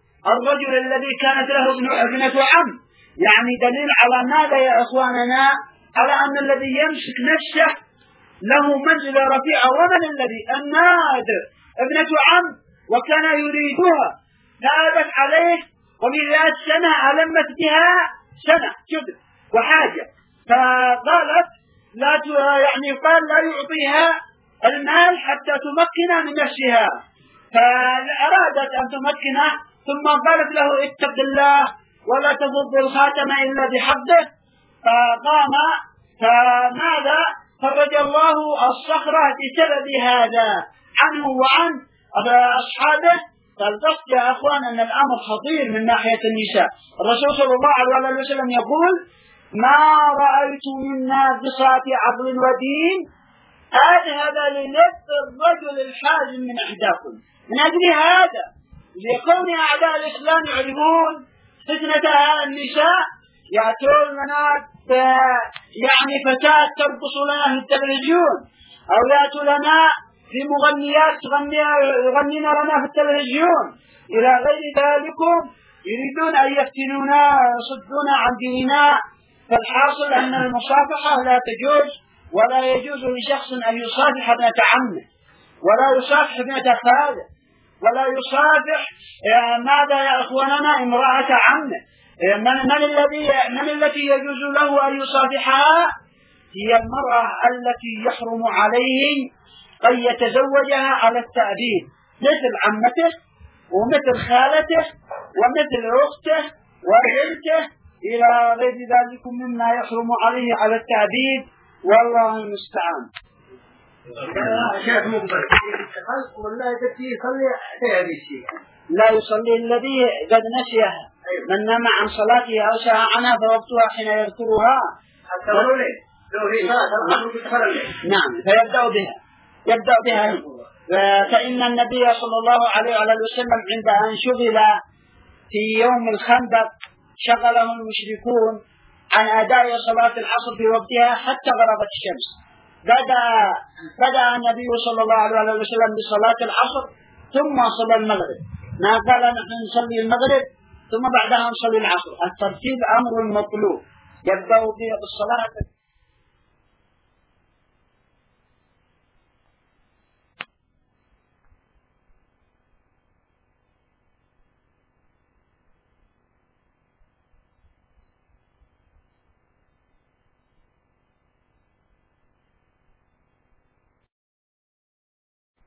عم، يعني دليل على ماذا يا أخواننا؟ على أن الذي يمسك نفسه له منزلة رفيعة. ومن الذي؟ النادر ابنة عم، وكان يريدها، نادت عليه وبذات سنة ألمت بها سنة جد وحاجة، فقالت قال لا يعطيها المال حتى تمكن من نفسها، فأرادت أن تمكنه، ثم قالت له: اتق الله ولا تضب الخاتم إلا بحقه. فقام، فماذا؟ فرج الله الصخرة بسبب هذا عنه وعن أصحابه. فالقصد يا أخوان أن الأمر خطير من ناحية النساء. الرسول صلى الله عليه وسلم يقول: ما رأيت من ناقصات عقل ودين أذهب لنفس الرجل الحازم من إحداكم. من أجل هذا، لكون أعداء الإسلام يعلمون فتنة النساء، يأتون لنا يعني فتاة ترقص لنا في التلفزيون، أو يأتوا لنا في مغنيات يغنين لنا في التلفزيون إلى غير ذلك، يريدون أن يفتنونا ويصدونا عن ديننا. فالحاصل أن المصافحة لا تجوز، ولا يجوز لشخص أن يصافح ابنة عمه، ولا يصافح ابنة خاله، ولا يصافح ماذا يا أخواننا امرأة عمه. من التي يجوز له أن يصافحها؟ هي المرأة التي يحرم عليه أن يتزوجها على التأبيد، مثل عمته ومثل خالته ومثل أخته وبنته إلى غير ذلك مما يحرم عليه على التأبيد، والله المستعان. لا يصلي الذي قد نسيها، من نام عن صلاته أو سهى عنها فوقتها حين يذكرها. نعم، يبدأ بها. فإن النبي صلى الله عليه وسلم عند أن شغل في يوم الخندق شغله المشركون عن أداء صلاة العصر في وقتها حتى غربت الشمس. بدأ النبي صلى الله عليه وسلم بصلاة العصر ثم صلى المغرب، ما قال نحن نصلي المغرب ثم بعدها نصلي العصر. الترتيب أمر مطلوب، يبدأ بالصلاة